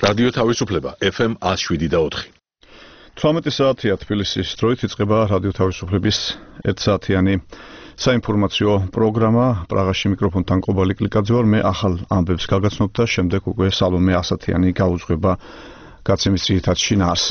რადიო თავისუფლება FM 107.4. 18 საათია თბილისის დროით იწყება რადიო თავისუფლების 1 საათიანი საინფორმაციო პროგრამა. პრაღაში მიკროფონთან კობალი კლიკაძე ვარ. მე ახალ ამბებს გაგაცნობ და შემდეგ უკვე სალომე ასათიანი გაუძღვება გაცემის ძირითად შინაარს.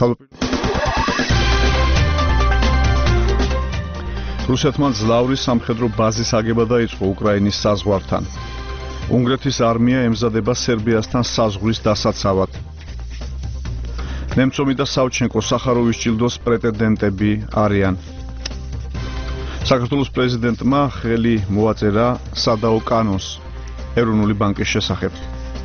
რუსეთმა ძლავრი სამხედრო ბაზის აგება დაიწყო უკრაინის საზღვართან. უნგრეთის არმია ემზადება სერბიასთან საზღვრის დასაცავად. ნემცოვი და საუჩენკო სახაროვის ჯილდოს პრეტენდენტები არიან. საქართველოს პრეზიდენტმა ხელი მოაწერა სადაო კანონს ეროვნული ბანკის შესახებ.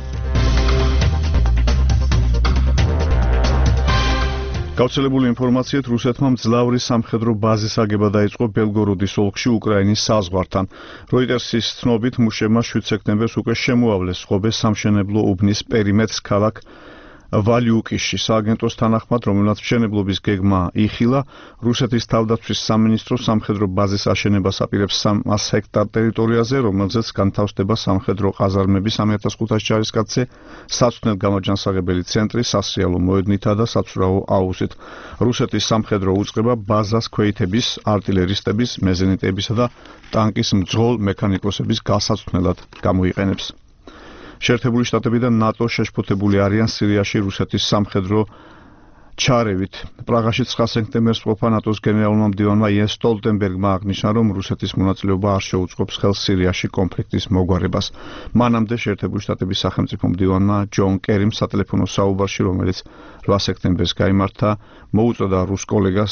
გავრცელებული ინფორმაციით რუსეთმა მძლავრი სამხედრო ბაზის აგება დაიწყო ბელგოროდის ოლქში უკრაინის საზღვართან. როიტერსის ცნობით მუშებმა 7 სექტემბერს უკვე შემოავლეს ხობე სამშენებლო უბნის პერიმეტრს ქალაქ ვალიუკიში. სააგენტოს თანახმად, რომელმაც მშენებლობის გეგმა იხილა, რუსეთის თავდაცვის სამინისტრო სამხედრო ბაზის აშენებას აპირებს 300 ჰექტარ ტერიტორიაზე, რომელზეც განთავსდება სამხედრო ყაზარმები 3500 ჯარისკაცზე, საცვნელ გამაჯანსაღებელი ცენტრი, სასრიალო მოედნითა და საცურაო აუზით. რუსეთის სამხედრო უწყება ბაზას ქვეითების, არტილერისტების, მეზენიტებისა და ტანკის მძღოლ მექანიკოსების გასაცვნელად გამოიყენებს. შეერთებული შტატები და ნატო შეშფოთებული არიან სირიაში რუსეთის სამხედრო ჩარევით. პრაღაში 9 სექტემბერს ყოფა ნატოს გენერალურმა მდივანმა იენს სტოლტენბერგმა აღნიშნა, რომ რუსეთის მონაწილეობა არ შეუწყობს ხელს სირიაში კონფლიქტის მოგვარებას. მანამდე შეერთებული შტატების სახელმწიფო მდივანმა ჯონ კერიმ სატელეფონო საუბარში, რომელიც 8 სექტემბერს გაიმართა, მოუწოდა რუს კოლეგას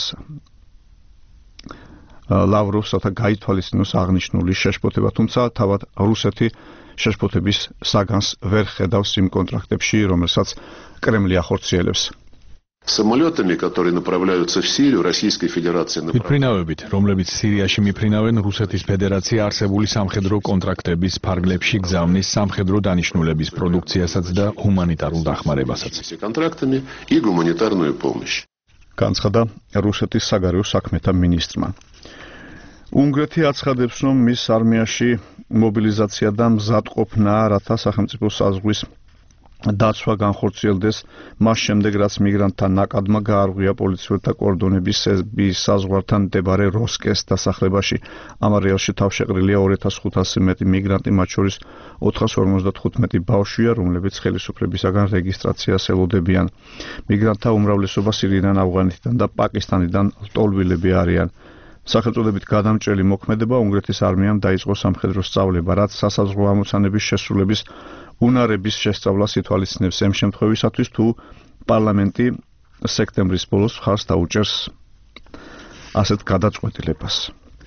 ლავროვს, რათა გაითვალისწინოს აღნიშნული შეშფოთება, თუმცა თავად რუსეთი შეშფოთების საგანს ვერ ხედავს იმ კონტრაქტებში, რომელსაც კრემლი ახორციელებს. Самолетами, которые направляются в Сирию, Российской Федерации მიფრინავებით, რომლებიც სირიაში მიფრინავენ, რუსეთის ფედერაცია არსებული სამხედრო კონტრაქტების ფარგლებში გზავნის სამხედრო დანიშნულების პროდუქციასაც და ჰუმანიტარულ დახმარებასაც. контрактами и гуманитарную помощь. განცხადა რუსეთის საგარეო საქმეთა მინისტრმა. უნგრეთი აცხადებს, რომ მის არმიაში მობილიზაცია და მზადყოფნა, რათა სახელმწიფო საზღვრის დაცვა განხორციელდეს, მას შემდეგ, რაც მიგრანტთა ნაკადმა გაარღვია პოლიციელთა კორდონები სერბიის საზღვართან მდებარე როსკეს დასახლებაში. ამ არეალში თავშეყრილია 2500 მეტი მიგრანტი, მათ შორის 455 ბავშვია, რომლებიც ხელისუფლებისაგან რეგისტრაციას ელოდებიან. მიგრანტთა უმრავლესობა სირიიდან, ავღანეთიდან და პაკისტანიდან ლტოლვილები არიან. სახელწოდებით გადამჭრელი მოქმედება უნგრეთის არმიამ დაიწყო სამხედრო სწავლება, რაც სასაზღვრო ამოცანების შესრულების უნარების შესწავლას ითვალისწინებს იმ შემთხვევისათვის, თუ პარლამენტი სექტემბრის ბოლოს მხარს დაუჭერს ასეთ გადაწყვეტილებას.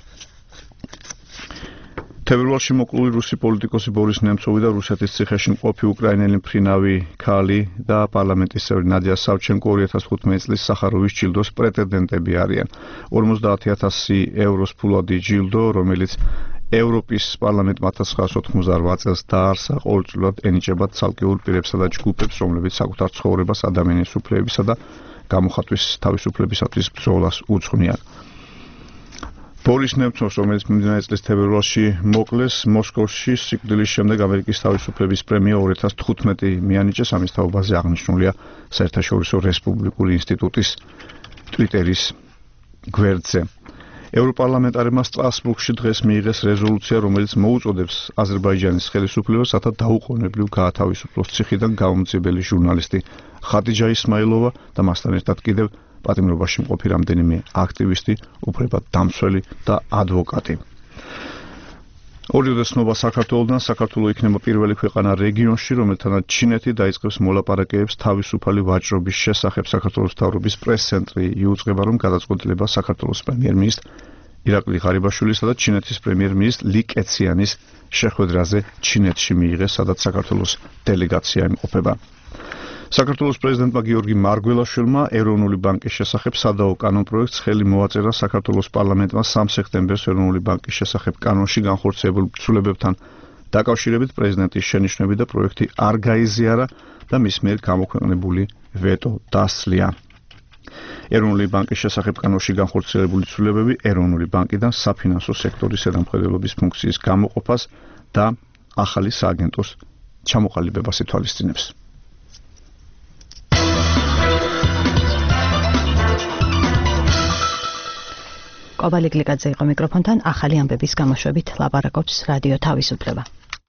თებერვალში მოკლული რუსი პოლიტიკოსი ბორის ნემცოვი და რუსეთის ციხეში მყოფი უკრაინელი მფრინავი ქალი და პარლამენტის წევრი ნადია სავჩენკო 2015 წლის სახაროვის ჯილდოს პრეტენდენტები არიან. 50,000 ევროს ფულადი ჯილდო, რომელიც ევროპის პარლამენტმა 1988 წელს დაარსა, ყოველწლიურად ენიჭება ცალკეულ პირებსა და ჯგუფებს, რომლებიც საკუთარ ცხოვრებას ადამიანის უფლებებისა და გამოხატვის თავისუფლებისათვის ბრძოლას უძღვნიან. ბორის ნემცოვს, რომელიც მიმდინარე წლის თებერვალში მოკლეს, მოსკოვში სიკვდილის შემდეგ ამერიკის თავისუფლების პრემია 2015 მიანიჭეს. ამის თაობაზე აღნიშნულია საერთაშორისო რესპუბლიკური ინსტიტუტის ტვიტერის გვერდზე. ევროპარლამენტარებმა სტრასბურგში დღეს მიიღეს რეზოლუცია, რომელიც მოუწოდებს აზერბაიჯანის ხელისუფლებას, რათა დაუყოვნებლივ გაათავისუფლოს ციხიდან გამომძიებელი ჟურნალისტი ხადიჯა ისმაილოვა და მასთან ერთად კიდევ პატიმრობაში მყოფი რამდენიმე აქტივისტი, უფლებადამცველი და ადვოკატი. ორივე ცნობა საქართველოდან, საქართველო იქნება პირველი ქვეყანა რეგიონში, რომელთანაც ჩინეთი დაიწყებს მოლაპარაკებებს თავისუფალი ვაჭრობის შესახებ. საქართველოს მთავრობის პრეს-ცენტრი იუწყება, რომ გადაწყვეტილება საქართველოს პრემიერ-მინისტრ ირაკლი ღარიბაშვილისა და ჩინეთის პრემიერ-მინისტრ ალი კეციანის შეხვედრაზე ჩინეთში მიიღეს, სადაც საქართველოს დელეგაცია იმყოფება. საქართველოს პრეზიდენტმა გიორგი მარგველაშვილმა ეროვნული ბანკის შესახებ სადაო კანონ პროექტს ხელი მოაწერა. საქართველოს პარლამენტმა 3 სექტემბერს ეროვნული ბანკის შესახებ კანონში განხორციელებულ ცვლილებებთან დაკავშირებით პრეზიდენტის შენიშვნები და პროექტი არ გაიზიარა და მის მიერ გამოქვეყნებული ვეტო დასძლია. ეროვნული ბანკის შესახებ კანონში განხორციელებული ცვლილებები ეროვნული ბანკიდან საფინანსო სექტორის ზედამხედველობის ფუნქციის გამოყოფას და ახალი სააგენტოს ჩამოყალიბებას ითვალისწინებს. კობალი გლიკაძე იყო მიკროფონთან, ახალი ამბების გამოშვებით ლაპარაკობს რადიო თავისუფლება.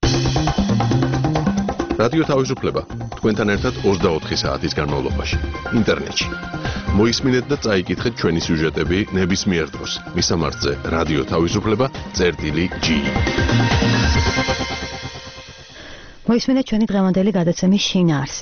რადიო თავისუფლება თქვენთან ერთად 24 საათის განმავლობაში ინტერნეტში. მოისმინეთ და წაიკითხეთ ჩვენი სიუჟეტები ნებისმიერ დროს. მისამართზე რადიო თავისუფლება.g. მოისმინეთ ჩვენი დღევანდელი გადაცემის შინაარსი.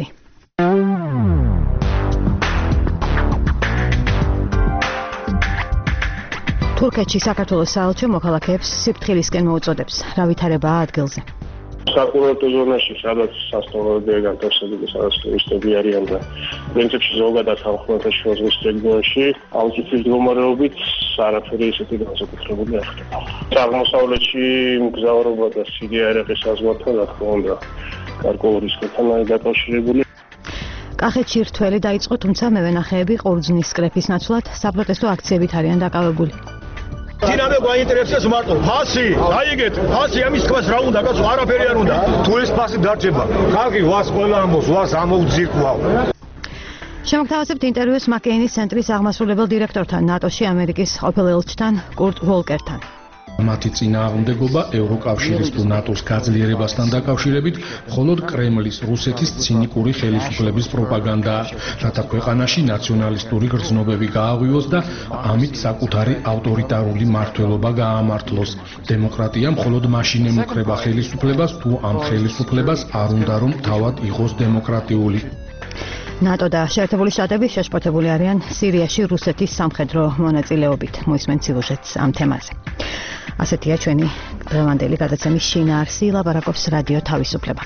თურქეთში საქართველოს საელჩო მოქალაქეებს სიფრთხილისკენ მოუწოდებს. რა ვითარებაა ადგილზე? საკურორტო ზონაში, სადაც სასტუმროებია განთავსებული, სადაც ტურისტები არიან და პრინციპში ზოგადად ხალხთა შუა ზღვის რეგიონში ალტიტუდის მდგომარეობით არაფერი ისეთი განსაკუთრებული არ ხდება. აღმოსავლეთში მგზავრობა და სირია-ერაყის საზღვართან, რა თქმა უნდა, გარკვეული რისკებთან დაკავშირებული. კახეთში რთველი დაიწყო, თუმცა მევენახეები ყურძნის სკრეფის ნაცვლად საპროტესტო აქციებით არიან დაკავებული. დინამე გვაინტერესებს მარტო ფასი, დაიგეთ, ფასი ამის თქმას რა უნდა, კაცო, არაფერი არ უნდა. თუ ეს ფასი დარჩება, ხალხი ვას ყველა ამბობს, ვას ამოუძირკვავ. შემოგთავაზებთ ინტერვიუს მაკეინის ცენტრის აღმასრულებელ დირექტორთან, ნატოში ამერიკის ყოფილ ელჩთან კურტ ვოლკერთან. მათი წინააღმდეგობა ევროკავშირის თუ ნატოს გაძლიერებასთან დაკავშირებით მხოლოდ კრემლის, რუსეთის ცინიკური ხელისუფლების პროპაგანდაა, რათა ქვეყანაში ნაციონალისტური გრძნობები გააღვივოს და ამით საკუთარი ავტორიტარული მმართველობა გაამართლოს. დემოკრატია მხოლოდ მაშინ ემუქრება ხელისუფლებას, თუ ამ ხელისუფლებას არ უნდა რომ თავად იყოს დემოკრატიული. ნატო და შეერთებული შტატები შეშფოთებული არიან სირიაში რუსეთის სამხედრო მონაწილეობით. მოისმენთ სიუჟეტს ამ თემაზე. ასეთია ჩვენი დღევანდელი გადაცემის შინაარსი, ლაპარაკობს რადიო თავისუფლება.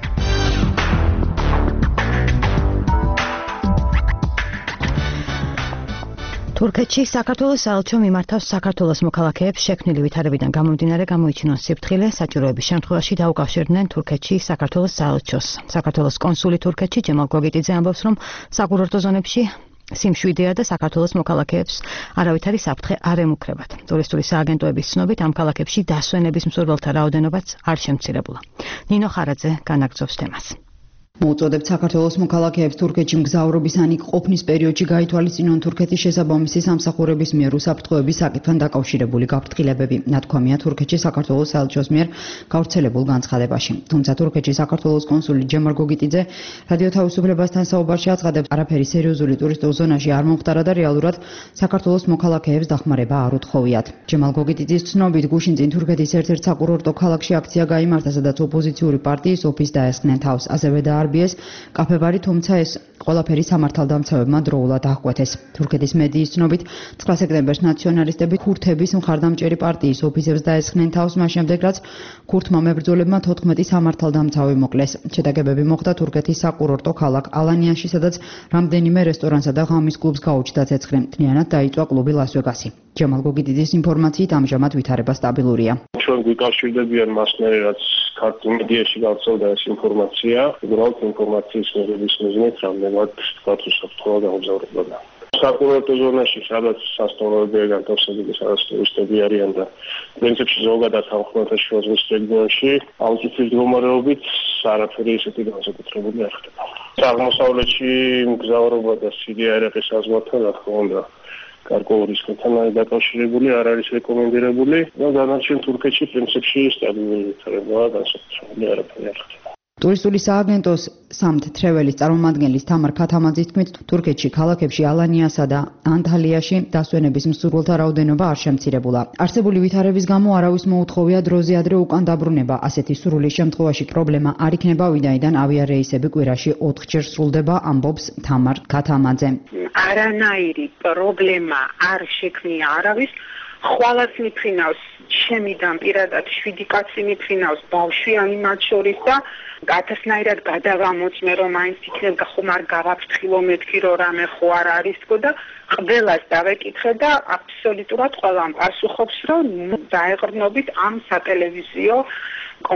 თურქეთში საქართველოს საელჩო მიმართავს საქართველოს მოქალაქეებს შექმნილი ვითარებიდან გამომდინარე გამოიჩინონ სიფრთხილე, საჭიროების შემთხვევაში დაუკავშირდნენ თურქეთში საქართველოს საელჩოს. საქართველოს კონსული თურქეთში ჯემალ გოგიტიძე ამბობს, რომ საკურორტო ზონებში სიმშვიდეა და საქართველოს მოქალაქეებს არავითარი საფრთხე არ ემუქრებათ. ტურისტული სააგენტოების ცნობით ამ ქალაქებში დასვენების მსურველთა რაოდენობაც არ შემცირებულა. ნინო ხარაძე განაგრძობს თემას. მოუწოდებთ საქართველოს მოქალაქეებს თურქეთში მგზავრობის ან იქ ყოფნის პერიოდში გაითვალისწინონ თურქეთის შესაბამისი სამსახურების მიერ უსაფრთხოების საკითხთან დაკავშირებული გაფრთხილებები. ნათქვამია თურქეთში საქართველოს საელჩოს მიერ გავრცელებულ განცხადებაში. თუმცა თურქეთში საქართველოს კონსული ჯემალ გოგიტიძე რადიო თავისუფლებასთან საუბარში აცხადებს, არაფერი სერიოზული ტურისტულ ზონაში არ მომხდარა და რეალურად საქართველოს მოქალაქეებს დახმარება არ უთხოვიათ. ჯემალ გოგიტიძის ცნობით გუშინ წინ თურქეთის ერთ-ერთ საკურორტო ქალაქში აქცია გაიმართა, სადაც ოპოზიციური პარტიის ოფისს დაესხნენ თავს. ასევე არბიეს კაფებარი, თუმცა ეს ყველაფერი სამართალდამცავებმა დროულად აღკვეთეს. თურქეთის მედიის ცნობით 9 სექტემბერს ნაციონალისტები ქურთების მხარდამჭერი პარტიის ოფისებს დაესხნენ თავს, მას შემდეგ რაც ქურთმა მებრძოლებმა 14 სამართალდამცავი მოკლეს. შეტაკებები მოხდა თურქეთის საკურორტო ქალაქ ალანიაში, სადაც რამდენიმე რესტორანსა და ღამის კლუბს გაუჩნდა ცეცხლი. მთლიანად დაიწვა კლუბი ლას-ვეგასი. ჯემალ გოგიტიძის ინფორმაციით ამჟამად ვითარება სტაბილურია. ჩვენ გვიკავშირდებიან მასნერი, რაც ქართულ მედიაში გავრცელდა ეს ინფორმაცია, უბრალოდ ინფორმაციის მიღების მიზნით რამდენად თქვათ უსაფრთხოა გამგზავრება. საკურორტო ზონაში, სადაც სასტუმროებია განთავსებული, სადაც ტურისტები არიან და პრინციპში ზოგადად ხალხთა შუა ზღვის რეგიონში ალტიტუდის მდგომარეობით არაფერი ისეთი განსაკუთრებული არ ხდება. აღმოსავლეთში მგზავრობა და სირია-ერაყის საზღვართან, რა თქმა უნდა, გარკვეული რისკებთან დაკავშირებული არ არის რეკომენდირებული და დანარჩენ თურქეთში პრინციპში სტაბილური ვითარებაა განსაკუთრებული არაფერი არ ხდება. ტურისტული სააგენტოს სამთ თრეველის წარმომადგენლის თამარ ქათამაძის თქმით, თურქეთში ქალაქებში ალანიასა და ანტალიაში დასვენების მსურველთა რაოდენობა არ შემცირებულა. არსებული ვითარების გამო არავის მოუთხოვია დროზე ადრე უკან დაბრუნება. ასეთი სურვილის შემთხვევაში პრობლემა არ იქნება, ვინაიდან ავიარეისები კვირაში 4-ჯერ სრულდება, ამბობს თამარ ქათამაძე. არანაირი პრობლემა არ შექმნია არავის. ხვალას მიფრინავს შემიდან პირადად 7 კაცი მიფრინავს ბავშვი ამათ შორის და გათასნაირად გადავამოწმე რომ მაინც იქნებ ხომ არ გავაფრთხილო მეთქი რომ რამე ხო არ არისო და ყველას დავეკითხე და აბსოლუტურად ყველამ პასუხობს რომ დაეყრდნობით ამ სატელევიზიო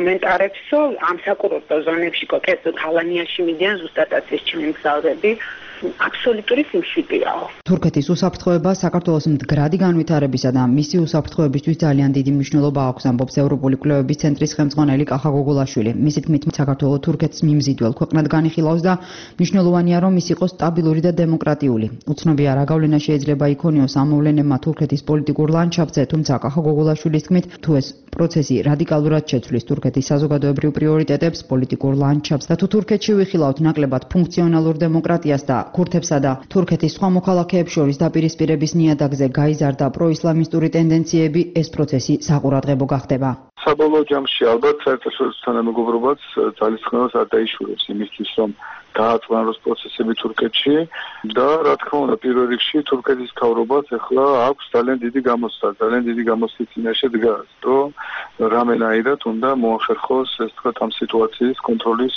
კომენტარებსო ამ საკურორტო ზონებში კონკრეტულად ალანიაში მიდიან ზუსტადაც ეს ჩემი მგზავრები აბსოლუტური სიმშვიდეაო. თურქეთის უსაფრთხოება საქართველოს მდგრადი განვითარებისა და მისი უსაფრთხოებისთვის ძალიან დიდი მნიშვნელობა აქვს, ამბობს ევროპული კვლევების ცენტრის ხელმძღვანელი კახა გოგოლაშვილი. მისი თქმით, საქართველო თურქეთს მიმზიდველ ქვეყნად განიხილავს და მნიშვნელოვანია, რომ ის იყოს სტაბილური და დემოკრატიული. უცნობია რა გავლენა შეიძლება იქონიოს ამ მოვლენებმა თურქეთის პოლიტიკურ ლანდშაფტზე, თუმცა კახა გოგოლაშვილის თქმით, თუ ეს პროცესი რადიკალურად შეცვლის თურქეთის საზოგადოებრივ პრიორიტეტებს, პოლიტიკურ ლანდშაფტს და თუ თურქეთში ვიხილავთ ნაკლებად ფუნქციონალურ დემოკრატიას და ქურთებსა და თურქეთის სხვა მოქალაქეებს შორის დაპირისპირების ნიადაგზე გაიზარდა პროისლამისტური ტენდენციები, ეს პროცესი საყურადღებო გახდება. საბოლოო ჯამში ალბათ საერთაშორისო თანამეგობრობაც ძალისხმევას არ დაიშურებს იმისთვის, რომ დააწყნაროს პროცესები თურქეთში და რა თქმა უნდა პირველ რიგში თურქეთის მთავრობას ახლა აქვს ძალიან დიდი გამოცდა, ძალიან დიდი გამოცდის წინაშე დგას, რომ რამენაირად უნდა მოახერხოს ეს თქვა ამ სიტუაციის კონტროლის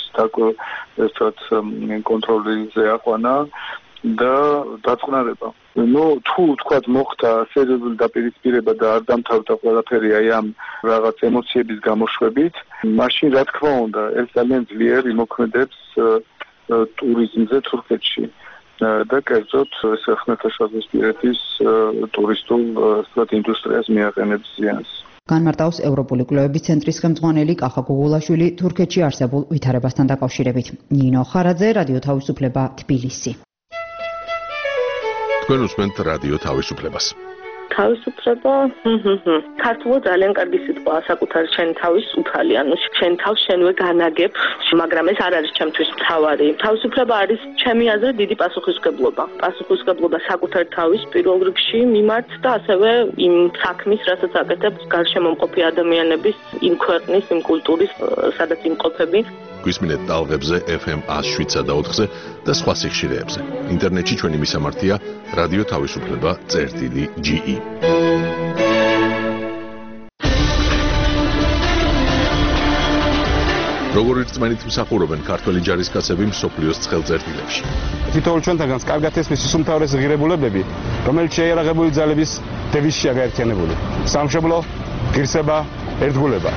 კონტროლიზე აყვანა და დაწყნარება. თუ თქვათ მოხდა სერიოზული დაპირისპირება და არ დამთავრდა ყველაფერი აი ამ რაღაც ემოციების გამოშვებით, მაშინ რა თქმა უნდა ეს ძალიან ძლიერ იმოქმედებს ტურიზმზე თურქეთში და კერძოდ ეს ხმელთაშუაზღვისპირეთის ტურისტულ ინდუსტრიას მიაყენებს ზიანს. განმარტავს ევროპული კვლევების ცენტრის ხელმძღვანელი კახა გოგოლაშვილი თურქეთში არსებულ ვითარებასთან დაკავშირებით. ნინო ხარაძე, რადიო თავისუფლება, თბილისი. თქვენ უსმენთ რადიო თავისუფლებას. თავისუფლება ქართულად ძალიან კარგი სიტყვაა, საკუთარ შენ თავის უფალი, ანუ შენ თავს შენვე განაგებ, მაგრამ ეს არ არის ჩემთვის მთავარი. თავისუფლება არის ჩემი აზრით დიდი პასუხისმგებლობა. პასუხისმგებლობა საკუთარ თავის პირველ რიგში მიმართ და ასევე იმ საქმის, რასაც აკეთებ გარშემომყოფი ადამიანების, იმ ქვეყნის, იმ კულტურის, სადაც იმყოფები. გვისმინეთ ტალღებზე FM 107.4-ზე და სხვა სიხშირეებზე. ინტერნეტში ჩვენი მისამართია რადიო თავისუფლება.ge. როგორ რწმენით მსახურობენ ქართველი ჯარისკაცები მსოფლიოს ცხელწერტილებში. თითოეულ ჩვენთანაც კარგად ესმის უმთავრეს ღირებულებები, რომელიც შეიარაღებული ძალების დევიზშია გაერთიანებული. სამშობლო, ღირსება, ერთგულება.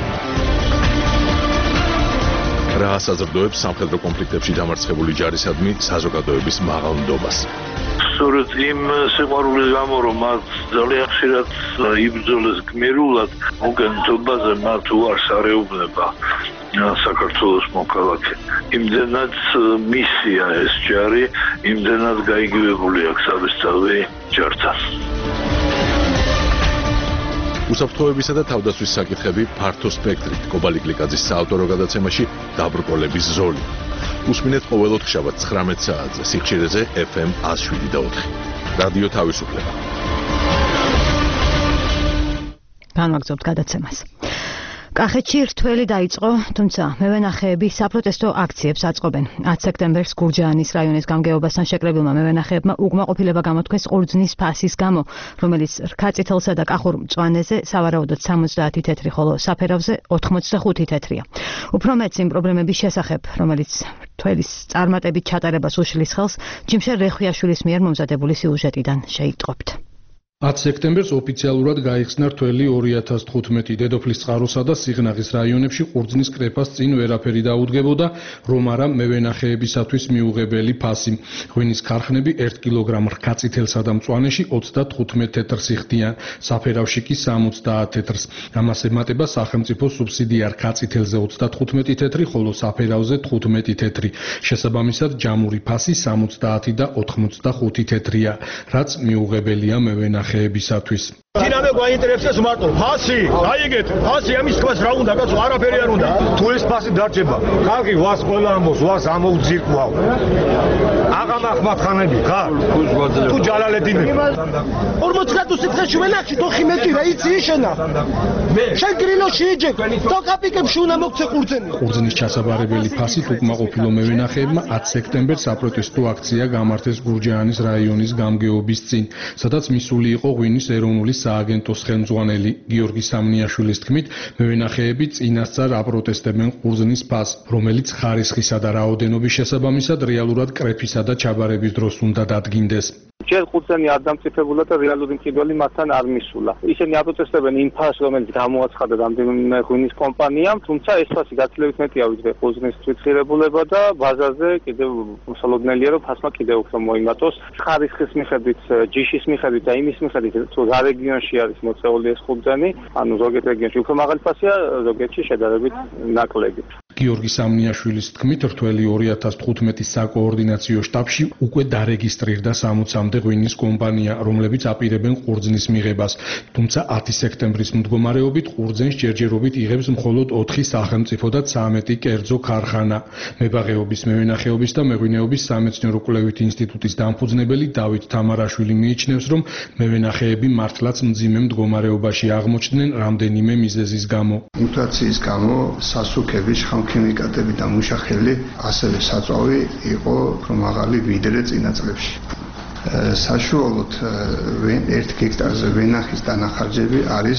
რა საზრდოებს სამხედრო კონფლიქტებში დამარცხებული ჯარისადმი საზოგადოების მაღალ ნდობას. სწორედ იმ სიყვარულის გამო, რომ მათ ძალიან ხშირად იბრძოლეს გმირულად, მოგენთობაზე მათ უარს არ ეუბნება საქართველოს მოქალაქე. იმდენად მისია ეს ჯარი, იმდენად გაიგივებული აქვს საბესწავლი ჯართან. უსაფრთხოებისა და თავდაცვის საკითხები ფართო სპექტრით. კობალი გლიკაძის საავტორო გადაცემაში დაბრკოლების ზოლი. უსმინეთ ყოველ ოთხშაბათს 19 საათზე სიხშირეზე FM 107.4. რადიო თავისუფლება. განვაგრძობთ გადაცემას. კახეთში რთველი დაიწყო, თუმცა მევენახეები საპროტესტო აქციებს აწყობენ. 10 სექტემბერს გურჯაანის რაიონის გამგეობასთან შეკრებილმა მევენახეებმა უკმაყოფილება გამოთქვეს ყურძნის ფასის გამო, რომელიც რქაწითელსა და კახურ მწვანეზე სავარაუდოდ 70 თეთრი, ხოლო საფერავზე 85 თეთრია. უფრო მეც იმ პრობლემების შესახებ, რომელიც რთველის წარმატებით ჩატარებას უშლის ხელს, ჯიმშერ რეხვიაშვილის მიერ მომზადებული სიუჟეტიდან შეიტყობთ. 10 სექტემბერს ოფიციალურად გაიხსნა რთველი 2015 დედოფლის წყაროსა და სიღნაღის რაიონებში ყურძნის კრეფას წინ ვერაფერი დაუდგებოდა, რომ არა მევენახეებისათვის მიუღებელი ფასი. ღვინის ქარხნები 1 კილოგრამ რქაწითელსა და მწვანეში 35 თეთრს იხდიან, საფერავში კი 70 თეთრს. ამას ემატება სახელმწიფო სუბსიდია რქაწითელზე 35 თეთრი, ხოლო საფერავზე 15 თეთრი. შესაბამისად ჯამური ფასი 70 და 85 თეთრია, რაც მიუღებელია მევენახეებისათვის. დინამე გვაინტერესებს მარტო ფასი, აიგეთ, ფასი ამის თქოს რა უნდა, კაცო, არაფერი არ უნდა. თუ ეს ფასი დარჩება, ხალხი ვას ყველა ამბობს, ვას ამოუძირკვავ. აღამახმად ხანები, ხარ? თუ ჯალალედინები. 40 გრადუსი დღეში ვენახში თოხი მეტირა, იცი შენა. შენ გრილოში იჯეკ, თო კაპიკებში უნდა მოგცე ყურძენი. ყურძნის ჩასაბარებელი ფასით უკმაყოფილო მევენახეებმა 10 სექტემბერს საპროტესტო აქცია გამართეს გურჯაანის რაიონის გამგეობის წინ, სადაც მისული იყო ღვინის ეროვნული სააგენტოს ხელმძღვანელი გიორგი სამნიაშვილის თქმით, მევენახეები წინასწარ აპროტესტებენ ყურძნის ფასს, რომელიც ხარისხისა და რაოდენობის შესაბამისად რეალურად კრეფისა და ჩაბარების დროს უნდა დადგინდეს. ჯერ ყურძენი არ დამწიფებულა და რეალური მყიდველი მათთან არ მისულა. ისინი აპროტესტებენ იმ ფასს, რომელიც გამოაცხადა რამდენიმე ღვინის კომპანიამ, თუმცა ეს ფასი გაცილებით მეტია ვიდრე ყურძნის თვითღირებულება და ბაზარზე კიდევ მოსალოდნელია, რომ ფასმა კიდევ უფრო მოიმატოს. ხარისხის მიხედვით, ჯიშის მიხედვით და იმის მიხედვით, თუ რა რეგიონში არის მოწეული ეს ყურძენი, ანუ ზოგიერთ რეგიონში უფრო მაღალი ფასია, ზოგიერთში შედარებით ნაკლები. გიორგი სამნიაშვილის თქმით, რთველი 2015-ის საკოორდინაციო შტაბში უკვე დარეგისტრირდა 60-მდე ღვინის კომპანია, რომლებიც აპირებენ ყურძნის მიღებას. თუმცა 10 სექტემბრის მდგომარეობით ყურძენს ჯერჯერობით იღებს მხოლოდ 4 სახელმწიფო და 13 კერძო ქარხანა. მებაღეობის, მევენახეობის და მეღვინეობის სამეცნიერო-კვლევით ინსტიტუტის დამფუძნებელი დავით თამარაშვილი მიიჩნევს, რომ მევენახეები მართლაც მძიმე მდგომარეობაში აღმოჩნდნენ რამდენიმე მიზეზის გამო. ინფლაციის გამო სასუქების ხამქიმიკატები და მუშახელი ასევე საწვავი იყო უფრო მაღალი ვიდრე წინა წლებში. საშუალოდ 1 ჰექტარზე ვენახის დანახარჯები არის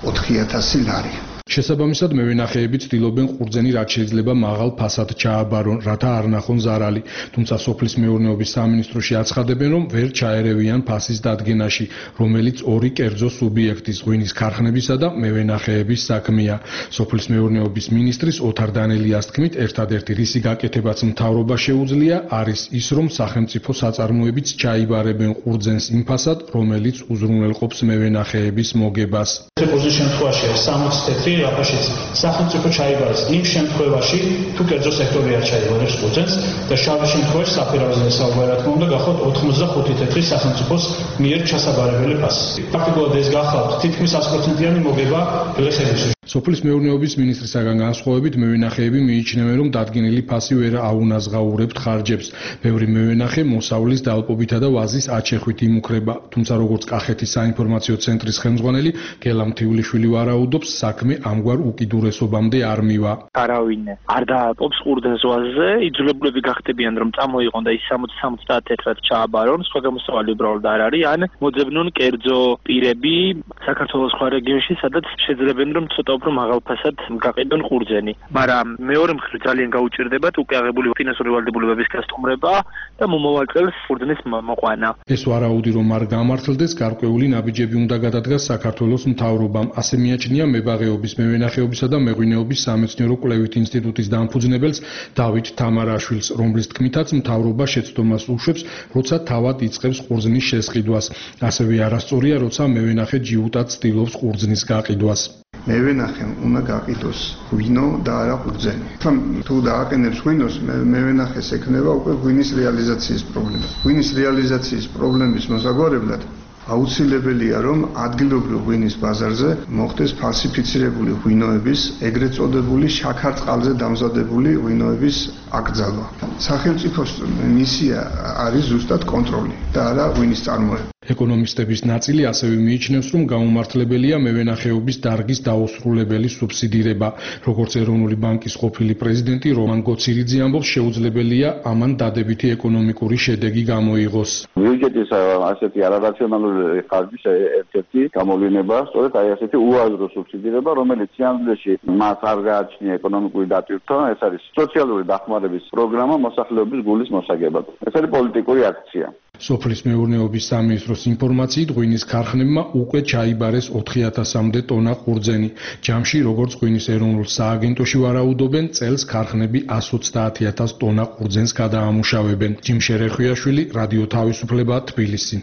4000 ლარი. შესაბამისად, მევენახეები ცდილობენ ყურძენი რაც შეიძლება მაღალ ფასად ჩააბარონ, რათა არ ნახონ ზარალი. თუმცა სოფლის მეურნეობის სამინისტროში აცხადებენ, რომ ვერ ჩაერევიან ფასის დადგენაში, რომელიც 2 კერძო სუბიექტის ღვინის ქარხნებისა და მევენახეების საქმეა. სოფლის მეურნეობის მინისტრის ოთარ დანელიას თქმით, ერთადერთი რისი გაკეთებაც მთავრობა შეუძლია, არის ის, რომ სახელმწიფო საწარმოებიც ჩაიბარებენ ყურძენს იმ ფასად, რომელიც უზრუნველყოფს მევენახეების მოგებას. ყურძნის შემთხვევაში 60 თეთრი რაფაშიც სახელმწიფო ჩაიბარებს იმ შემთხვევაში, თუ კერძო სექტორი არ ჩაიბარებს ყურძენს და შავი შემთხვევაში საფირავზე საუბარი რა თქმა უნდა გახავთ 85 თეთრი სახელმწიფოს მიერ ჩასაბარებელი ფასი. ფაქტობრივად ეს გახავთ თითქმის 100%-იანი მოგება გლეხების. სოფლის მეურნეობის მინისტრისაგან განსხვავებით, მევენახეები მიიჩნევენ, რომ დადგენილი ფასი ვერ აუნაზღაურებთ ხარჯებს. ბევრი მევენახე მოსავლის დალპობითა და ვაზის აჩეხვით იმუქრება. თუმცა როგორც კახეთის საინფორმაციო ცენტრის ხელმძღვანელი გელა მთიულიშვილი ვარაუდობს, საქმე ამგვარ უკიდურესობამდე არ მივა. არავინ არ დააყობს ყურძნის ვაზზე, იძულებულები გახდებიან, რომ წამოიღონ და ის 60-70 თეთრად ჩააბარონ, სხვა გამოსავალი უბრალოდ არ არის, ან მოძებნონ კერძო პირები საქართველოს სხვა რეგიონში, სადაც შეძლებენ, რომ ცოტა უფრო მაღალ ფასად გაყიდონ ყურძენი. მაგრამ მეორე მხრივ ძალიან გაუჭირდებათ უკვე აღებული ფინანსური ვალდებულებების გასტუმრება და მომავალ წელს ყურძნის მოყვანა. ეს ვარაუდი რომ არ გამართლდეს, გარკვეული ნაბიჯები უნდა გადადგას საქართველოს მთავრობამ. ასე მიაჩნია მებაღეობის, მევენახეობისა და მეღვინეობის სამეცნიერო-კვლევით ინსტიტუტის დამფუძნებელს დავით თამარაშვილს, რომლის თქმითაც მთავრობა შეცდომას უშვებს, როცა თავად იწყებს ყურძნის შესყიდვას. ასევე არასწორია, როცა მევენახე ჯიუტად ცდილობს ყურძნის გაყიდვას. მევენახემ უნდა გაყიდოს ღვინო და არა ყურძენი. თუ დააყენებს ღვინოს, მევენახეს ექნება უკვე ღვინის რეალიზაციის პრობლემა. ღვინის რეალიზაციის პრობლემის მოსაგვარებლად აუცილებელია, რომ ადგილობრივ ღვინის ბაზარზე მოხდეს ფალსიფიცირებული ღვინოების, ეგრეთ წოდებული შაქარ-წყალზე დამზადებული ღვინოების აკრძალვა. სახელმწიფოს მისია არის ზუსტად კონტროლი და არა ღვინის წარმოება. ეკონომისტების ნაწილი ასევე მიიჩნევს, რომ გაუმართლებელია მევენახეობის დარგის დაუსრულებელი სუბსიდირება. როგორც ეროვნული ბანკის ყოფილი პრეზიდენტი რომან გოცირიძე ამბობს, შეუძლებელია ამან დადებითი ეკონომიკური შედეგი გამოიღოს. ბიუჯეტის ასეთი არარაციონალური ხარჯის ერთ-ერთი გამოვლინება, სწორედ აი ასეთი უაზრო სუბსიდირება, რომელიც სიამოვნებაში მას არ გააჩნია ეკონომიკური დატვირთვა, ეს არის სოციალური დახმარების პროგრამა მოსახლეობის გულის მოსაგებად. ეს არის პოლიტიკური აქცია. სოფლის მეურნეობის სამინისტროს ინფორმაციით, ღვინის ქარხნებმა უკვე ჩაიბარეს 4000-მდე ტონა ყურძენი. ჯამში, როგორც ღვინის ეროვნულ სააგენტოში ვარაუდობენ, წელს ქარხნები 130.000 ტონა ყურძენს გადაამუშავებენ. ჯიმშე რეხვიაშვილი, რადიო თავისუფლება, თბილისი.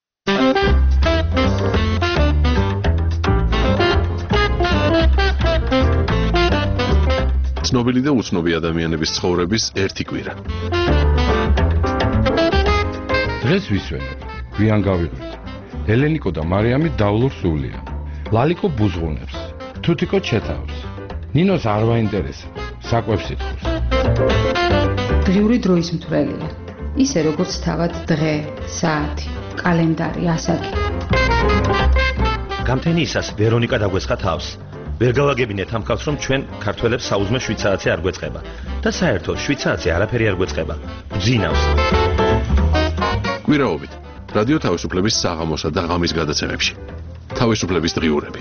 ცნობილი და უცნობი ადამიანების ცხოვრების ერთი კვირა. დღეს ვისვენებ, გვიან გავიღვით. ელენიკო და მარიამი დავლურ სულია. ლალიკო ბუზღუნებს, თუთიკო ჩეთავს. ნინოს არ ვაინტერესებს, საკვებს ითხოვს. დღიური დროის მთვრელია. ისე როგორც თავად დღე, საათი, კალენდარი, ასაკი. გამთენიისას ვერონიკა დაგვეცხა თავს. ვერ გავაგებინეთ ამ ხალხს, რომ ჩვენ ქართველებს საუზმე 7 საათი არ გვეწყება. და საერთოდ 7 საათი არაფერი არ გვეწყება. გძინავს. კვირაობით რადიო თავისუფლების საღამოსა და ღამის გადაცემებში. თავისუფლების დღიურები.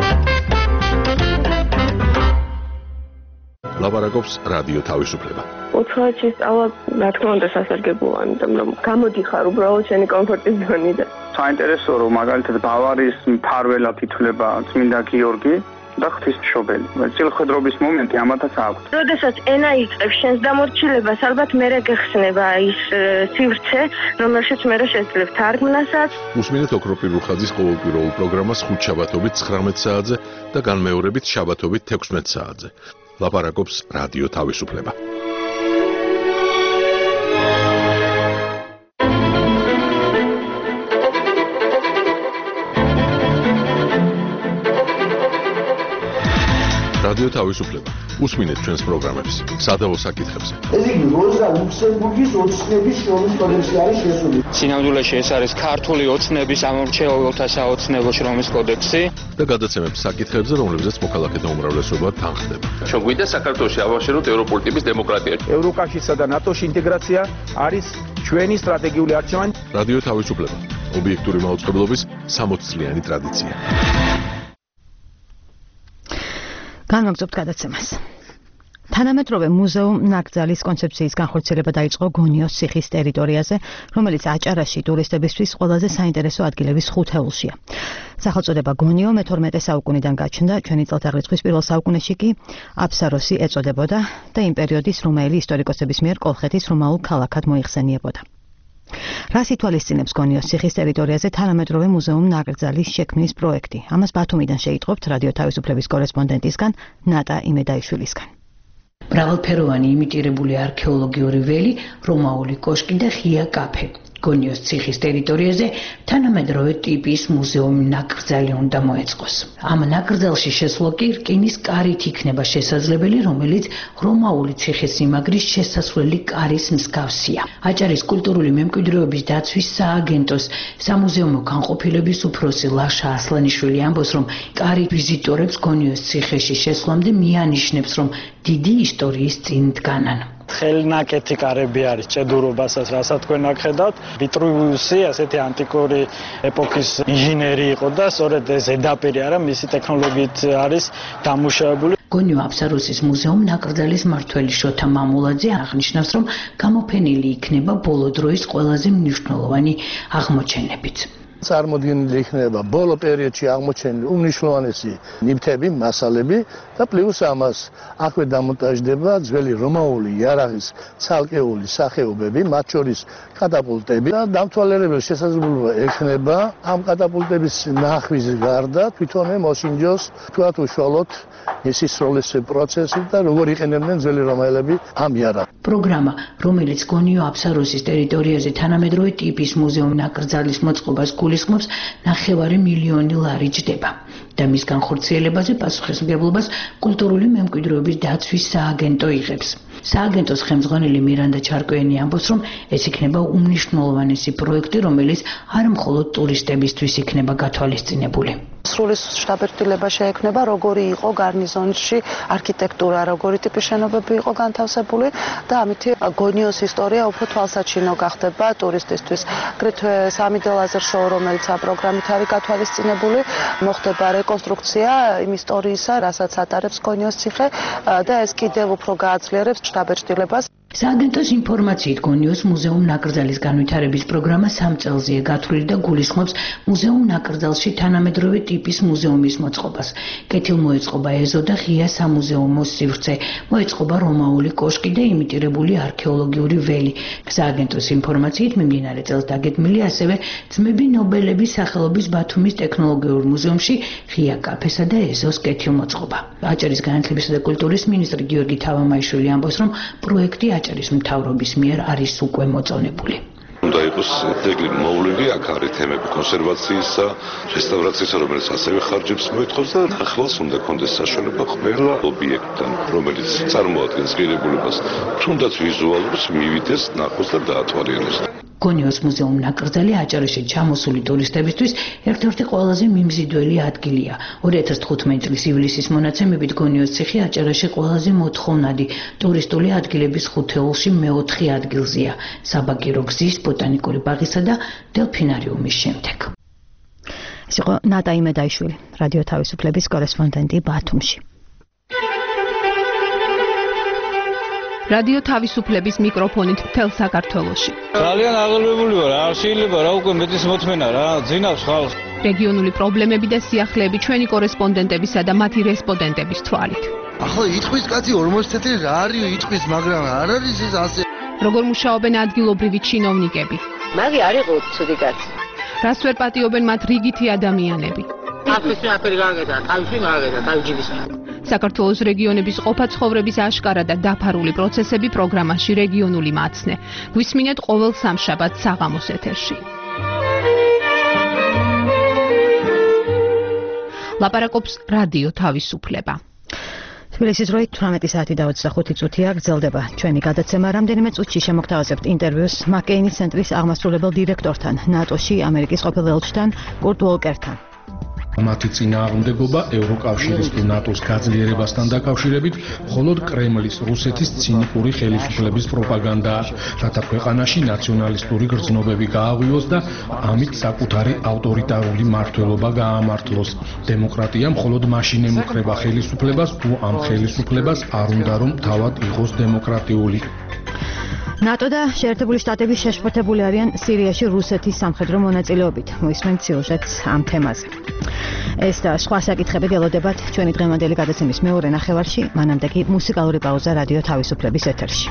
ლაპარაკობს რადიო თავისუფლება. უცხოეთში სწავლა, რა თქმა უნდა, სასარგებლოა, იმიტომ რომ გამოდიხარ უბრალოდ შენი კომფორტის ზონიდან. საინტერესოა, რომ მაგალითად ბავარიის მფარველად ითვლება წმინდა გიორგი და ღვთისმშობელი. წილხედრობის მომენტი ამათაც აქვს. როდესაც ენა იწყებს შენს დამორჩილებას, ალბათ მერე გეხსნება ის სივრცე, რომელშიც მერე შეძლებ თარგმნასაც. უსმინეთ ოქროპირ რუხაძის ყოველკვირეულ პროგრამას ხუთშაბათობით 19 საათზე და განმეორებით შაბათობით 16 საათზე. ლაპარაკობს რადიო თავისუფლება. რადიო თავისუფლება. უსმინეთ ჩვენს პროგრამებს, სადავო საკითხებზე. ეს იგი როზა ლუქსემბურგის ოცნების შრომის კოდექსი არის შესული. სინამდვილეში ეს არის ქართული ოცნების ამორჩეულთა საოცნებო შრომის კოდექსი და გადაცემებს საკითხებზე, რომლებზეც მოქალაქეთა უმრავლესობა თანხდება. ჩვენ გვინდა საქართველოში ავაშენოთ ევროპული ტიპის დემოკრატია. ევროკავშირსა და ნატოში ინტეგრაცია არის ჩვენი სტრატეგიული არჩევანი. რადიო თავისუფლება. ობიექტური მაუწყებლობის 60 წლიანი ტრადიცია. განვაგრძობთ გადაცემას. თანამედროვე მუზეუმ ნაკრძალის კონცეფციის განხორციელება დაიწყო გონიოს ციხის ტერიტორიაზე, რომელიც აჭარაში ტურისტებისთვის ყველაზე საინტერესო ადგილების ხუთეულშია. სახელწოდება გონიო მე-12 საუკუნიდან გაჩნდა, ჩვენი წელთაღრიცხვის პირველ საუკუნეში კი აფსაროსი ეწოდებოდა და იმ პერიოდის რომაელი ისტორიკოსების მიერ კოლხეთის რომაულ ქალაქად მოიხსენიებოდა. რას ითვალისწინებს გონიოს ციხის ტერიტორიაზე თანამედროვე მუზეუმ ნაკრძალის შექმნის პროექტი? ამას ბათუმიდან შეიტყობთ რადიო თავისუფლების კორესპონდენტისგან ნატა იმედაიშვილისგან. მრავალფეროვანი იმიტირებული არქეოლოგიური ველი, რომაული კოშკი და ღია კაფე. გონიოს ციხის ტერიტორიაზე თანამედროვე ტიპის მუზეუმი ნაკრძალი უნდა მოეწყოს. ამ ნაკრძალში შესვლა კი რკინის კარით იქნება შესაძლებელი, რომელიც რომაული ციხესიმაგრის შესასვლელი კარის მსგავსია. აჭარის კულტურული მემკვიდრეობის დაცვის სააგენტოს სამუზეუმო განყოფილების უფროსი ლაშა ასლანიშვილი ამბობს, რომ კარი ვიზიტორებს გონიოს ციხეში შესვლამდე მიანიშნებს, რომ დიდი ისტორიის წინ დგანან. ხელნაკეთი კარები არის ჭედურობასაც, რასაც თქვენ აქედავთ. ვიტრუვიუსი ასეთი ანტიკური ეპოქის ინჟინერი იყო და სწორედ ეს ზედაპირი არა მისი ტექნოლოგიით არის დამუშავებული. გონიო აფსაროსის მუზეუმ ნაკრძალის მმართველი შოთა მამულაძე აღნიშნავს, რომ გამოფენილი იქნება ბოლო დროის ყველაზე მნიშვნელოვანი აღმოჩენებიც. წარმოდგენილი იქნება ბოლო პერიოდში აღმოჩენილი უმნიშვნელოვანესი ნივთები, მასალები და პლუს ამას აქვე დამონტაჟდება ძველი რომაული იარაღის ცალკეული სახეობები, მათ შორის კატაპულტები და დამთვალიერებელი შესაძლებლობა ექნება ამ კატაპულტების ნახვის გარდა თვითონვე მოსინჯოს თქვათ უშუალოდ ისროლის პროცესი და როგორ იყენებდნენ ძველი რომაელები ამ იარაღს. პროგრამა, რომელიც გონიო აფსაროსის ტერიტორიაზე თანამედროვე ტიპის მუზეუმ ნაკრძალის მოწყობას გულისხმობს, 9 მილიონი ლარი ჯდება და მის განხორციელებაზე პასუხისმგებლობას კულტურული მემკვიდრეობის დაცვის სააგენტო იღებს. სააგენტოს ხელმძღვანელი მირანდა ჩარკვიანი ამბობს, რომ ეს იქნება უმნიშვნელოვანესი პროექტი, რომელიც არ მხოლოდ ტურისტებისთვის იქნება გათვალისწინებული. სრული შტაბ-ბილება შეექმნება, როგორი იყო გარნიზონში არქიტექტურა, როგორი ტიპის შენობები იყო განთავსებული და ამით გონიოს ისტორია უფრო თვალსაჩინო გახდება ტურისტისთვის. აგრეთვე სამიდე ლაზერ შოუ, რომელიც ამ პროგრამით არის გათვალისწინებული, მოხდება რეკონსტრუქცია იმ ისტორიისა, რასაც ატარებს გონიოს ციხე და ეს კიდევ უფრო გააძლიერებს შტაბ-ბილებას. სააგენტოს ინფორმაციით გონიოს მუზეუმ ნაკრძალის განვითარების პროგრამა 3 წელზეა გათვლილი და გულისხმობს მუზეუმ ნაკრძალში თანამედროვე ტიპის მუზეუმის მოწყობას. კეთილმოეწყობა ეზო და ღია სამუზეუმო სივრცე, მოეწყობა რომაული კოშკი და იმიტირებული არქეოლოგიური ველი. სააგენტოს ინფორმაციით მიმდინარე წელს დაგეგმილი ასევე ძმები ნობელების სახელობის ბათუმის ტექნოლოგიურ მუზეუმში ღია კაფესა და ეზოს კეთილმოწყობა. აჭარის განათლებისა და კულტურის მინისტრი გიორგი თავამაიშვილი ამბობს, რომ პროექტი აჭარის მთავრობის მიერ არის უკვე მოწონებული. უნდა იყოს ძეგლი მოვლილი, აქ არის თემები კონსერვაციისა, რესტავრაციისა, რომელიც ასევე ხარჯებს მოითხოვს და ახლავს უნდა კონდეს საშუალება ყველა ობიექტთან, რომელიც წარმოადგენს ღირებულებას, თუნდაც ვიზუალურს მივიდეს, ნახოს და დაათვალიეროს. გონიოს მუზეუმ ნაკრძალი აჭარაში ჩამოსული ტურისტებისთვის ერთ-ერთი ყველაზე მიმზიდველი ადგილია. 2015 წლის ივლისის მონაცემებით გონიოს ციხე აჭარაში ყველაზე მოთხოვნადი ტურისტული ადგილების ხუთეულში მე-4 ადგილზეა, საბაგირო გზის, ბოტანიკური ბაღისა და დელფინარიუმის შემდეგ. ეს იყო ნატა იმედაიშვილი, რადიო თავისუფლების კორესპონდენტი ბათუმში. რადიო თავისუფლების მიკროფონით მთელ საქართველოში. ძალიან აღელვებული ვარ, არ შეიძლება რა უკვე მეტის მოთმენა რა, ძინავს ხალხს. რეგიონული პრობლემები და სიახლეები ჩვენი კორესპონდენტებისა და მათი რესპონდენტების თვალით. ახლა იტყვის კაცი 40 წელი რა არის იტყვის, მაგრამ არ არის ეს ასე. როგორ მუშაობენ ადგილობრივი ჩინოვნიკები? მაგი არ იყო ცუდი კაცი. რას ვერ პატიობენ მათ რიგითი ადამიანები? აფრიკაში აფერი გააკეთა, თავში გააკეთა, თავჯიბის. საქართველოს რეგიონების ყოფა ცხოვრების აშკარა და დაფარული პროცესები პროგრამაში რეგიონული მაცნე. გვისმინეთ ყოველ სამშაბათს საღამოს ეთერში. ლაპარაკობს რადიო თავისუფლება. თბილისის დროით 18 საათი და 25 წუთია გრძელდება ჩვენი გადაცემა. რამდენიმე წუთში შემოგთავაზებთ ინტერვიუს მაკეინის ცენტრის აღმასრულებელ დირექტორთან, ნატოში ამერიკის ყოფილ ელჩთან კურტ ვოლკერთან. მათი წინააღმდეგობა ევროკავშირის თუ ნატოს გაძლიერებასთან დაკავშირებით მხოლოდ კრემლის, რუსეთის ცინიკური ხელისუფლების პროპაგანდაა, რათა ქვეყანაში ნაციონალისტური გრძნობები გააღვიოს და ამით საკუთარი ავტორიტარული მმართველობა გაამართლოს. დემოკრატია მხოლოდ მაშინ ემუქრება ხელისუფლებას, თუ ამ ხელისუფლებას არ უნდა რომ თავად იყოს დემოკრატიული. ნატო და შეერთებული შტატები შეშფოთებული არიან სირიაში რუსეთის სამხედრო მონაწილეობით. მოისმენთ სიუჟეტს ამ თემაზე. ეს და სხვა საკითხები ველოდებათ ჩვენი დღევანდელი გადაცემის მეორე ნახევარში, მანამდე კი მუსიკალური პაუზა რადიო თავისუფლების ეთერში.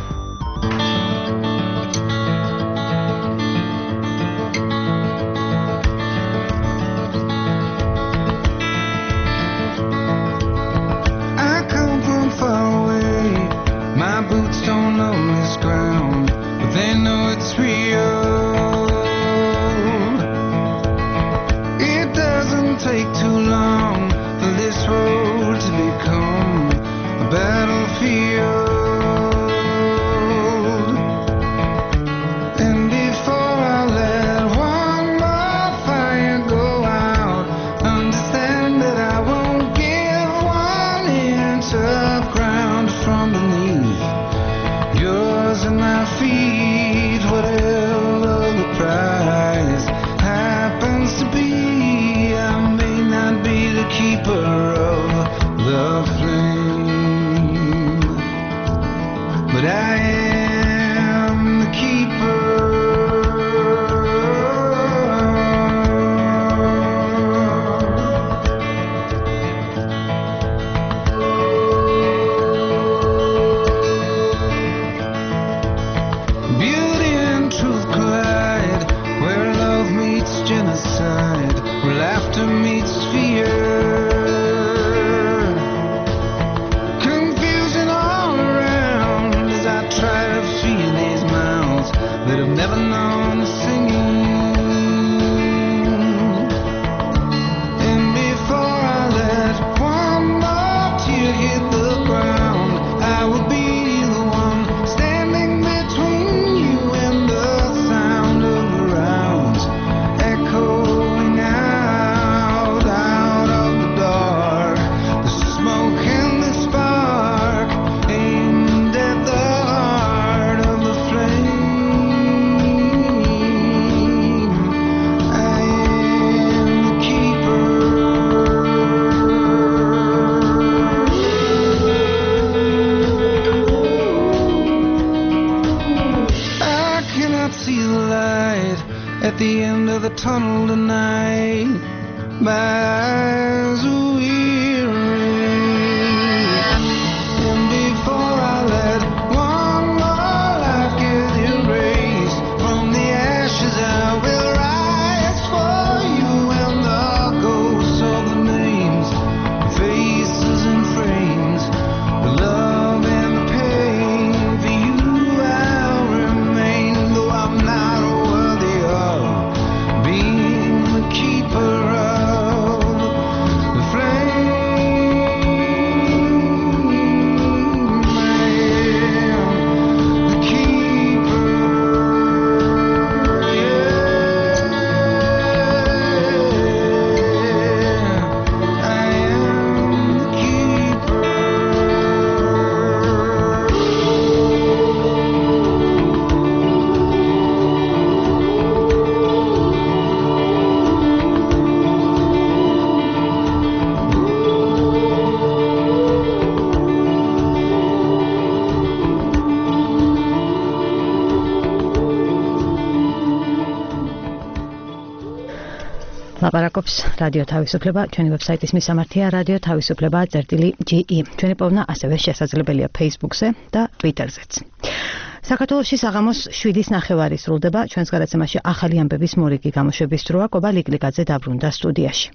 ლაპარაკობს რადიო თავისუფლება, ჩვენი ვებსაიტის მისამართია radio-tavisupleba.ge. ჩვენი პოვნა ასევე შესაძლებელია Facebook-ზე და Twitter-ზეც. საქართველოში საღამოს 7:09 სრულდება. ჩვენს გადაცემაში ახალი ამბების მორიგი გამოშვების დროა. კობა ლიკლიკაძე დაბრუნდა სტუდიაში.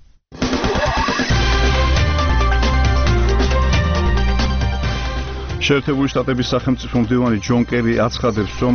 შეერთებული შტატების სახელმწიფო მდივანი ჯონ კერი აცხადებს, რომ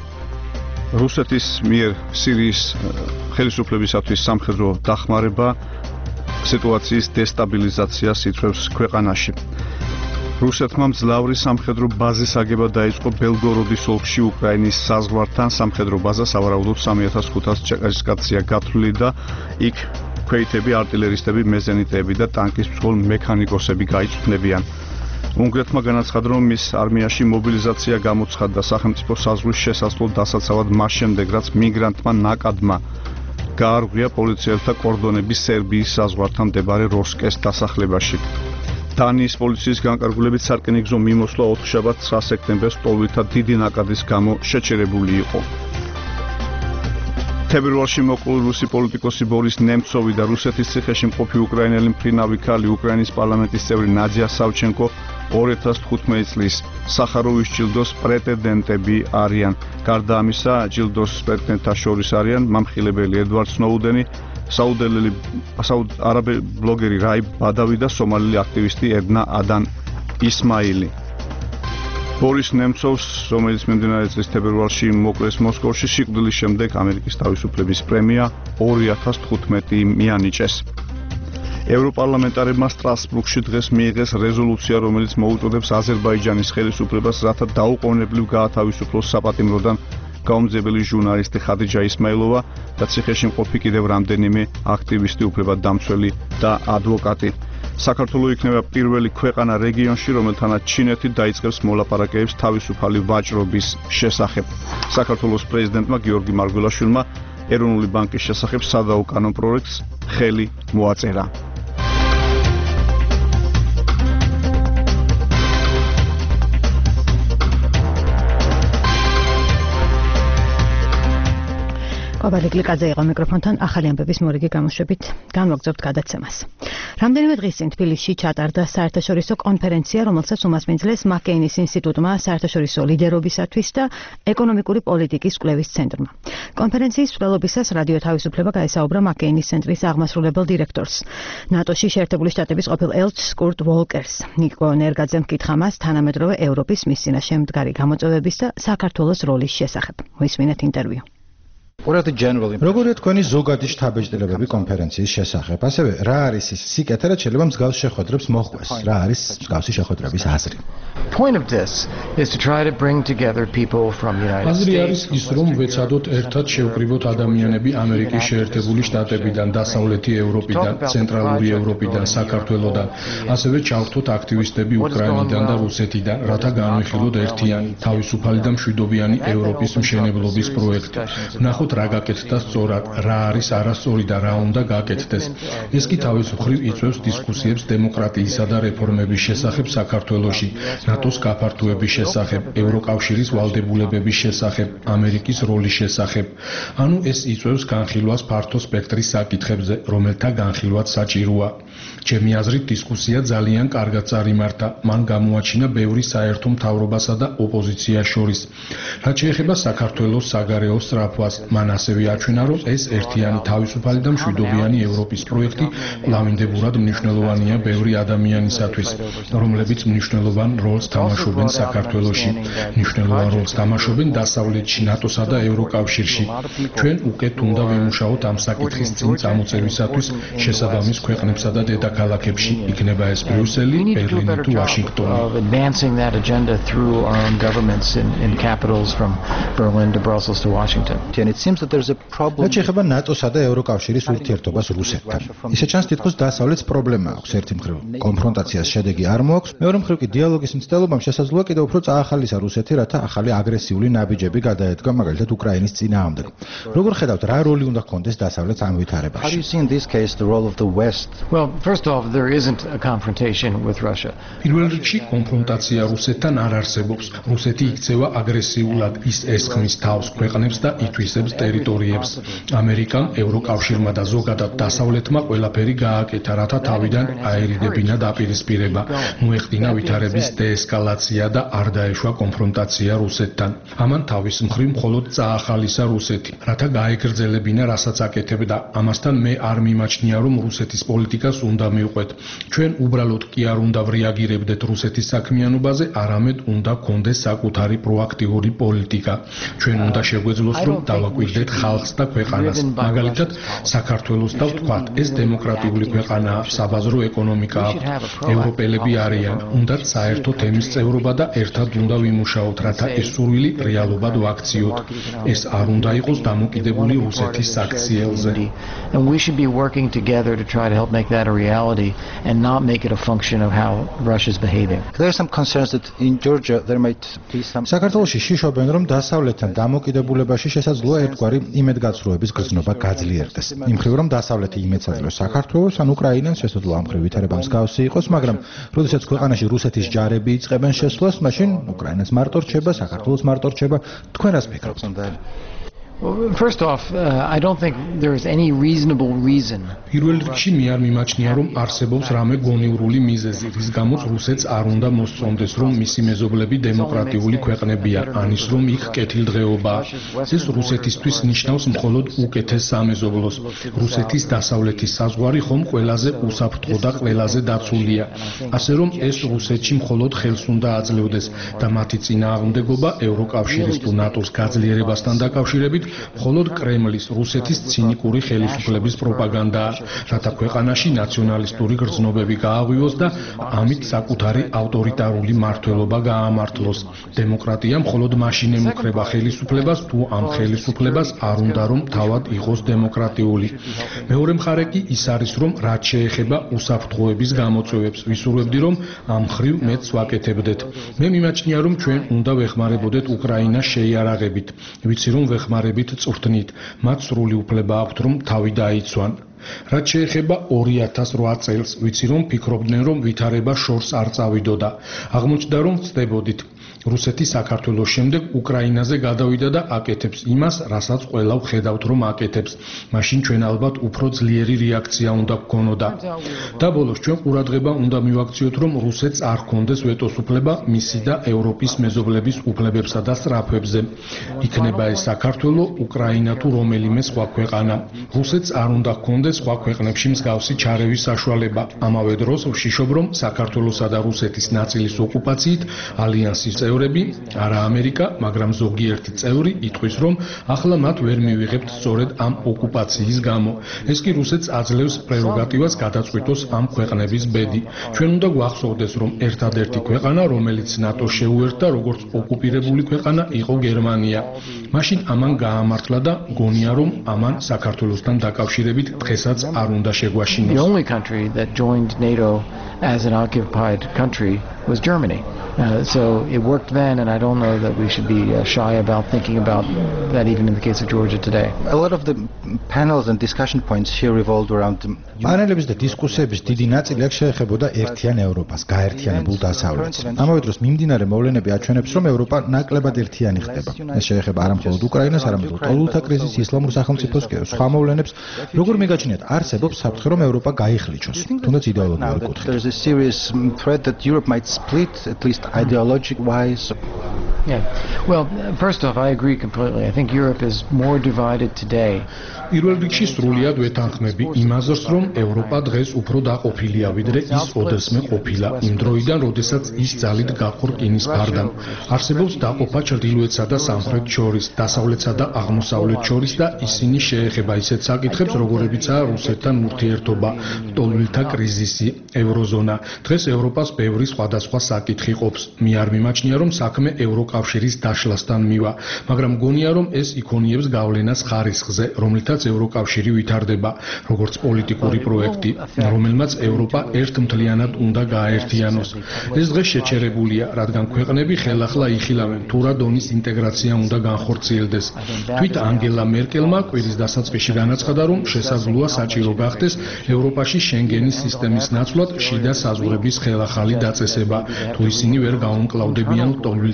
რუსეთის მიერ სირიის ხელისუფლებისათვის სამხედრო დახმარება სიტუაციის დესტაბილიზაციას იწვევს ქვეყანაში. რუსეთმა მძლავრი სამხედრო ბაზის აგება დაიწყო ბელგოროდის ოლქში უკრაინის საზღვართან. სამხედრო ბაზა სავარაუდოდ 3500 ჭექასკაცია გათვლილი და იქ ქვეითები, артиლერისტები, მეზენიტები და ტანკის მსხვილ მექანიკოსები გაიწვნებიან. უნგრეთმა განაცხადა, რომ მის არმიაში მობილიზაცია გამოცხადდა სახელმწიფო საზღვრის შესასვლელ დასაცავად მას შემდეგ, რაც მიგრანტმა ნაკადმა გაარღვია პოლიციელთა კორდონები სერბიის საზღვართან მდებარე როსკეს დასახლებაში. დანიის პოლიციის განკარგულებით სარკინიგზო მიმოსვლა 4 9 სექტემბერს ტოლვითა დიდი ნაკადის გამო შეჩერებული იყო. თებერვალში მოკლული რუსი პოლიტიკოსი ბორის ნემცოვი და რუსეთის ციხეში მყოფი უკრაინელი მფრინავი ქალი უკრაინის პარლამენტის წევრი ნადია სავჩენკო 2015 წლის სახაროვის ჯილდოს პრეტენდენტები არიან. გარდა ამისა, ჯილდოს პრეტენდენტთა შორის არიან მამხილებელი ედვარდ სნოუდენი, საუდ-არაბი ბლოგერი რაი ბადავი და სომალელი აქტივისტი ედნა ადან ისმაილი. ბორის ნემცოვს, რომელიც მიმდინარე წლის თებერვალში მოკლეს მოსკოვში, სიკვდილის შემდეგ ამერიკის თავისუფლების პრემია 2015 მიანიჭეს. ევროპარლამენტარებმა სტრასბურგში დღეს მიიღეს რეზოლუცია, რომელიც მოუწოდებს აზერბაიჯანის ხელისუფლებას, რათა დაუყოვნებლივ გაათავისუფლოს საპატიმროდან გაუმძებელი ჟურნალისტი ხადიჯა ისმაილოვა და ციხეში მყოფი კიდევ რამდენიმე აქტივისტი, უფლებადდამცველი და ადვოკატი. საქართველო იქნება პირველი ქვეყანა რეგიონში, რომელთანაც ჩინეთი დაიწყებს მოლაპარაკებებს თავისუფალი ვაჭრობის შესახებ. საქართველოს პრეზიდენტმა გიორგი მარგველაშვილმა ეროვნული ბანკის შესახებ სადაუკანო პროექტს ხელი მოაწერა. კობა ლიკლიკაძე იყო მიკროფონთან ახალი ამბების მორიგი გამოშვებით. განვაგრძობთ გადაცემას. რამდენიმე დღის წინ თბილისში ჩატარდა საერთაშორისო კონფერენცია, რომელსაც უმასპინძლეს მაკეინის ინსტიტუტმა საერთაშორისო ლიდერობისათვის და ეკონომიკური პოლიტიკის კვლევის ცენტრმა. კონფერენციის მსვლელობისას რადიო თავისუფლება გაესაუბრა მაკეინის ცენტრის აღმასრულებელ დირექტორს, ნატოში შეერთებული შტატების ყოფილ ელჩს კურტ ვოლკერს. ნიკო ნერგაძემ ჰკითხა მას თანამედროვე ევროპის მის წინაშე მდგარი გამოწვევების და საქართველოს როლის შესახებ. მოისმინეთ ინტერვიუ. როგორია თქვენი ზოგადი შთაბეჭდილებები კონფერენციის შესახებ? ასევე რა არის ის სიკეთე, რაც შეიძლება მსგავს შეხვედრებს მოჰყვეს? რა არის მსგავსი შეხვედრების აზრი? აზრი არის ის, რომ ვეცადოთ ერთად შევკრიბოთ ადამიანები ამერიკის შეერთებული შტატებიდან, დასავლეთი ევროპიდან, ცენტრალური ევროპიდან, საქართველოდან, ასევე ჩავხდოთ აქტივისტები უკრაინიდან და რუსეთიდან, რათა განვიხილოთ ერთიანი, თავისუფალი და მშვიდობიანი ევროპის მშენებლობის პროექტი. ვნახოთ რა გაკეთდა სწორად, რა არის არასწორი და რა უნდა გაკეთდეს. ეს კი თავის მხრივ იწვევს დისკუსიებს დემოკრატიისა და რეფორმების შესახებ საქართველოში, ნატოს გაფართოების შესახებ, ევროკავშირის ვალდებულებების შესახებ, ამერიკის როლის შესახებ. ანუ ეს იწვევს განხილვას ფართო სპექტრის საკითხებზე, რომელთა განხილვაც საჭიროა. ჩემი აზრით, დისკუსია ძალიან კარგად წარიმართა. მან გამოაჩინა ბევრი საერთო მთავრობასა და ოპოზიციას შორის. რაც შეეხება საქართველოს საგარეო სწრაფვას, მან ასევე აჩვენა, რომ ეს ერთიანი, თავისუფალი და მშვიდობიანი ევროპის პროექტი კვლავინდებურად მნიშვნელოვანია ბევრი ადამიანისათვის, რომლებიც მნიშვნელოვან როლს თამაშობენ საქართველოში, მნიშვნელოვან როლს თამაშობენ დასავლეთში, ნატოსა და ევროკავშირში. ჩვენ უკეთ უნდა ვიმუშაოთ ამ საკითხის წინ წამოწევისათვის შესაბამის ქვეყნებსა და დედაქალაქებში, იქნება ეს ბრიუსელი, ბერლინი თუ ვაშინგტონი. რაც შეეხება ნატოსა და ევროკავშირის ურთიერთობას რუსეთთან. ისე ჩანს, თითქოს დასავლეთს პრობლემა აქვს. ერთი მხრივ კონფრონტაციას შედეგი არ მოაქვს, მეორე მხრივ კი დიალოგის მცდელობამ შესაძლოა კიდევ უფრო წაახალისა რუსეთი, რათა ახალი აგრესიული ნაბიჯები გადაედგა მაგალითად უკრაინის წინააღმდეგ. როგორ ხედავთ, რა როლი უნდა ჰქონდეს დასავლეთს ამ ვითარებაში? პირველ რიგში კონფრონტაცია რუსეთთან არ არსებობს. რუსეთი იქცევა აგრესიულად, ის ესხმის თავს ქვეყნებს და ითვისებს რუსეთს ტერიტორიებს. ამერიკამ, ევროკავშირმა და ზოგადად დასავლეთმა ყველაფერი გააკეთა, რათა თავიდან აერიდებინა დაპირისპირება, მოეხდინა ვითარების დეესკალაცია და არ დაეშვა კონფრონტაცია რუსეთთან. ამან თავის მხრივ მხოლოდ წაახალისა რუსეთი, რათა გაეგრძელებინა რასაც აკეთებდა. ამასთან მე არ მიმაჩნია, რომ რუსეთის პოლიტიკას უნდა მივყვეთ. ჩვენ უბრალოდ კი არ უნდა ვრეაგირებდეთ რუსეთის საქმიანობაზე, არამედ უნდა გქონდეს საკუთარი პროაქტიული პოლიტიკა. ჩვენ უნდა შეგვეძლოს, რომ დავაკვირდეთ ხალხს და ქვეყანას. მაგალითად, საქართველოს და ვთქვათ, ეს დემოკრატიული ქვეყანაა, საბაზრო ეკონომიკა აქვს, ევროპელები არიან, უნდათ საერთო თემის წევრობა და ერთად უნდა ვიმუშაოთ, რათა ეს სურვილი რეალობად ვაქციოთ. ეს არ უნდა იყოს დამოკიდებული რუსეთის საქციელზე. And we should be working together to try to help make that a reality and not make it a function of how Russia is behaving. There are some concerns that in Georgia there might be some საქართველოში შიშობენ, რომ დასავლეთთან დამოკიდებულებაში შესაძლოა ერთგვარი იმედგაცრუების გრძნობა გაძლიერდეს. იმ მხრივ, რომ დასავლეთი იმედს აძლევს საქართველოს, ან უკრაინას შესაძლოა ამ მხრივ ვითარება მსგავსი იყოს, მაგრამ როდესაც ქვეყანაში რუსეთის ჯარები იწყებენ შესვლას, მაშინ უკრაინას მარტო რჩება, საქართველოს მარტო რჩება. თქვენ რას ფიქრობთ? Well, first off, I don't think there is any reasonable reason. პირველ რიგში მე არ მიმაჩნია, რომ არსებობს რამე გონივრული მიზეზი, რის გამოც რუსეთს არ უნდა მოსწონდეს, რომ მისი მეზობლები დემოკრატიული ქვეყნებია, ან ის რომ იქ კეთილდღეობაა. ეს რუსეთისთვის ნიშნავს მხოლოდ უკეთეს სამეზობლოს. რუსეთის დასავლეთის საზღვარი ხომ ყველაზე უსაფრთხო და ყველაზე დაცულია. ასე რომ ეს რუსეთში მხოლოდ ხელს უნდა აძლევდეს და მათი წინააღმდეგობა ევროკავშირის თუ ნატოს გაძლიერებასთან დაკავშირებით მხოლოდ კრემლის, რუსეთის ცინიკური ხელისუფლების პროპაგანდაა, რათა ქვეყანაში ნაციონალისტური გრძნობები გააღვივოს და ამით საკუთარი ავტორიტარული მმართველობა გაამართლოს. დემოკრატია მხოლოდ მაშინ ემუქრება ხელისუფლებას, თუ ამ ხელისუფლებას არ უნდა რომ თავად იყოს დემოკრატიული. მეორე მხარე კი ის არის, რომ რაც შეეხება უსაფრთხოების გამოწვევებს, ვისურვებდი, რომ ამ მხრივ მეც ვაკეთებდეთ. მე მიმაჩნია, რომ ჩვენ უნდა ვეხმარებოდეთ უკრაინას შეიარაღებით. ვიცი, რომ ვეხმარებით წვრთნით, მათ სრული უფლება აქვთ, რომ თავი დაიცვან. რაც შეეხება 2008 წელს, ვიცი, რომ ფიქრობდნენ, რომ ვითარება შორს არ წავიდოდა. აღმოჩნდა, რომ ვწდებოდით. რუსეთი საქართველოს შემდეგ უკრაინაზე გადავიდა და აკეთებს იმას, რასაც ყველა ვხედავთ, რომ აკეთებს. მაშინ ჩვენ ალბათ უფრო ძლიერი რეაქცია უნდა გქონოდა. და ბოლოს ჩვენ ყურადღება უნდა მივაქციოთ, რომ რუსეთს არ ჰქონდეს ვეტოს უფლება მისი და ევროპის მეზობლების უფლებებსა და სწრაფებზე. იქნება ეს საქართველო, უკრაინა თუ რომელიმე სხვა ქვეყანა. რუსეთს არ უნდა ჰქონდეს სხვა ქვეყნებში მსგავსი ჩარევის საშუალება. ამავე დროს ვშიშობ, რომ საქართველოსა და რუსეთის ნაწილის ოკუპაციით ალიანსის წევრები, არა ამერიკა, მაგრამ ზოგიერთი წევრი იტყვის, რომ ახლა მათ ვერ მივიღებთ სწორედ ამ ოკუპაციის გამო. ეს კი რუსეთს აძლევს პრეროგატივას გადაწყვიტოს ამ ქვეყნების ბედი. ჩვენ უნდა გვახსოვდეს, რომ ერთადერთი ქვეყანა, რომელიც ნატოს შეუერთდა, როგორც ოკუპირებული ქვეყანა, იყო გერმანია. მაშინ ამან გაამართლა და გონია, რომ ამან საქართველოსთან დაკავშირებით დღესაც არ უნდა შეგვაშინოს. The only country that joined NATO as an occupied country was Germany. So it worked then, and I don't know that we should be shy about thinking about that even in the case of Georgia today. A lot of the panels and discussion points here revolved around პანელების და დისკუსიების დიდი ნაწილი აქ შეეხებოდა ერთიან ევროპას, გაერთიანებულ დასავლეთს. ამავე დროს მიმდინარე მოვლენები აჩვენებს, რომ ევროპა ნაკლებად ერთიანი ხდება. ეს შეეხება არა მხოლოდ უკრაინას, არამედ ლტოლვილთა კრიზისს, ისლამურ სახელმწიფოს და სხვა მოვლენებს. როგორ მიგაჩნიათ, არსებობს საფრთხე, რომ ევროპა გაიხლიჩოს, თუნდაც იდეოლოგიური კუთხით. There is a serious threat that Europe might split, at least ideological wise. Yeah. Well, first off, I agree completely. I think Europe is more divided today. პირველ რიგში სრულიად ვეთანხმები იმაზეც, რომ ევროპა დღეს უფრო დაყოფილია, ვიდრე ის ოდესმე ყოფილა, იმ დროიდან, როდესაც ის ძალით გაყო რკინის ფარდამ. არსებობს დაყოფა ჩრდილოეთსა და სამხრეთს შორის, დასავლეთსა და აღმოსავლეთს შორის და ისინი შეეხება ისეთ საკითხებს, როგორებიცაა რუსეთთან ურთიერთობა, ლტოლვილთა კრიზისი, ევროზონა. დღეს ევროპას ბევრი სხვადასხვა საკითხი ყოფს. მე არ მიმაჩნია, რომ საქმე ევროკავშირის დაშლასთან მივა, მაგრამ გონია, რომ ეს იქონიებს გავლენას ხარისხზე, რომლითაც ევროკავშირი ვითარდება, როგორც პოლიტიკური პროექტი, რომელმაც ევროპა ერთმთლიანად უნდა გააერთიანოს. ეს დღეს შეჩერებულია, რადგან ქვეყნები ხელახლა იხილავენ, თუ რა დონის ინტეგრაცია უნდა განხორციელდეს. თვით ანგელა მერკელმა კვირის დასაწყისში განაცხადა, რომ შესაძლოა საჭირო გახდეს ევროპაში შენგენის სისტემის ნაცვლად შიდა საზღვრების ხელახალი დაწესება, თუ ისინი ვერ გაუმკლავდებიან ლტოლვილთა ამჟამად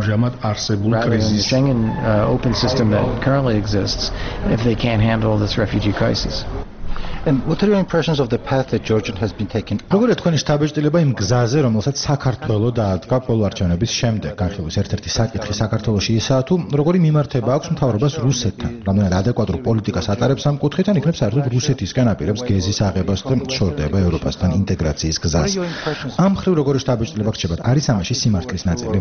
ამჟამად არსებულ კრიზისს. Schengen open system that currently exists if they can't handle this refugee crisis. And what are your impressions of the path that Georgia has been taking? როგორია თქვენი შთაბეჭდილება იმ გზაზე, რომელსაც საქართველოს დაადგა პოლარჩევნების შემდეგ? განხილვის ერთ-ერთი საკითხი საქართველოში ისაა, თუ როგორი მიმართება აქვს მთავრობას რუსეთთან? რამდენად ადეკვატურ პოლიტიკას ატარებს ამ კუთხით, ან იქნებ საერთოდ რუსეთისგან აპირებს გეზის აღებას და შორდება ევროპასთან ინტეგრაციის გზას? ამ მხრივ როგორი შთაბეჭდილება გრჩებათ? არის ამაში სიმართლის ნაწილი?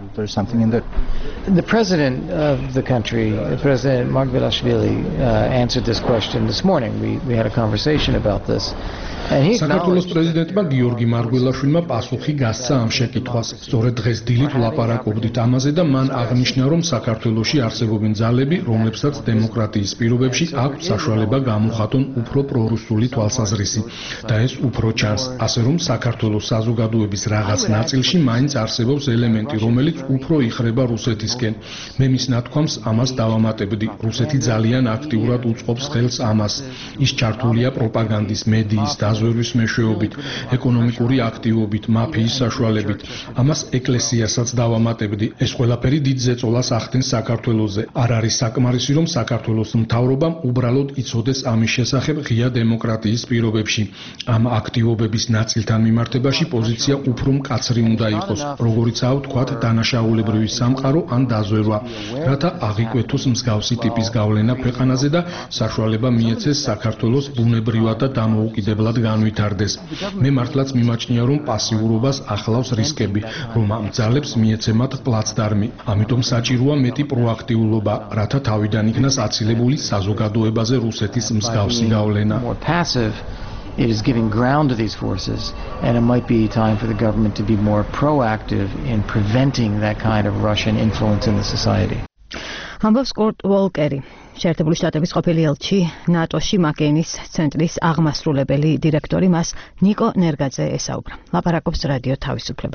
The president of the country, President Margvelashvili, answered this question this morning. We had a conversation about this. საქართველოს პრეზიდენტმა გიორგი მარგველაშვილმა პასუხი გასცა ამ შეკითხვას. სწორედ დღეს დილით ვლაპარაკობდით ამაზე და მან აღნიშნა, რომ საქართველოში არსებობენ ძალები, რომლებსაც დემოკრატიის პირობებში აქვს საშუალება გამოხატონ უფრო პრორუსული თვალსაზრისი და ეს უფრო ჩანს. ასე რომ საქართველოს საზოგადოების რაღაც ნაწილში მაინც არსებობს ელემენტი, რომელიც უფრო იხრება რუსეთისკენ. მე მის ნათქვამს ამას დავამატებდი. რუსეთი ძალიან აქტიურად უწყობს ხელს ამას. ის ჩართულია პროპაგანდის, მედიის და ზვერვის მეშვეობით, ეკონომიკური აქტივობით, მაფიის საშუალებით. ამას ეკლესიასაც დავამატებდი. ეს ყველაფერი დიდ ზეწოლას ახდენს საქართველოზე. არ არის საკმარისი, რომ საქართველოს მთავრობამ უბრალოდ იცოდეს ამის შესახებ ღია დემოკრატიის პირობებში. ამ აქტივობების ნაწილთან მიმართებაში პოზიცია უფრო მკაცრი უნდა იყოს, როგორიცაა ვთქვათ დანაშაულებრივი სამყარო ან დაზვერვა, რათა აღიკვეთოს მსგავსი ტიპის გავლენა ქვეყანაზე და საშუალება მიეცეს საქართველოს ბუნებრივად და დამოუკიდებლად განვითარდეს. მე მართლაც მიმაჩნია, რომ პასიურობას ახლავს რისკები, რომ ამ ძალებს მიეცემათ პლაცდარმი. ამიტომ საჭიროა მეტი პროაქტიულობა, რათა თავიდან იქნას აცილებული საზოგადოებაზე რუსეთის მსგავსი გავლენა. It is giving ground to these forces, and it might be time for the government to be more proactive in preventing that kind of Russian influence in the society. ამბობს კურტ ვოლკერი, შეერთებული შტატების ყოფილი ელჩი ნატოში მაკეინის ცენტრის აღმასრულებელი დირექტორი, მას ნიკო ნერგაძე ესაუბრა. ლაპარაკობს რადიო თავისუფლება.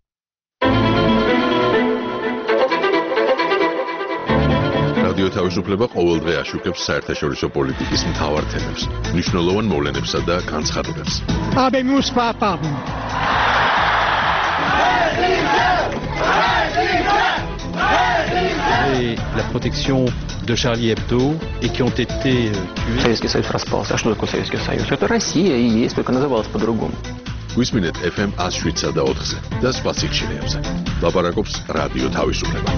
რადიო თავისუფლება ყოველდღე აშუქებს საერთაშორისო პოლიტიკის მთავარ თემებს, მნიშვნელოვან მოვლენებსა და განცხადებებს. La protection de Charlie Hebdo et qui ont été tués. Советский Союз распался. А что такое Советский Союз? Это Россия и есть, только называлась по-другому. Გვისმინეთ FM 107.4-ზე და სხვა სიჩქარეებზე. ლაპარაკობს რადიო თავისუფლება.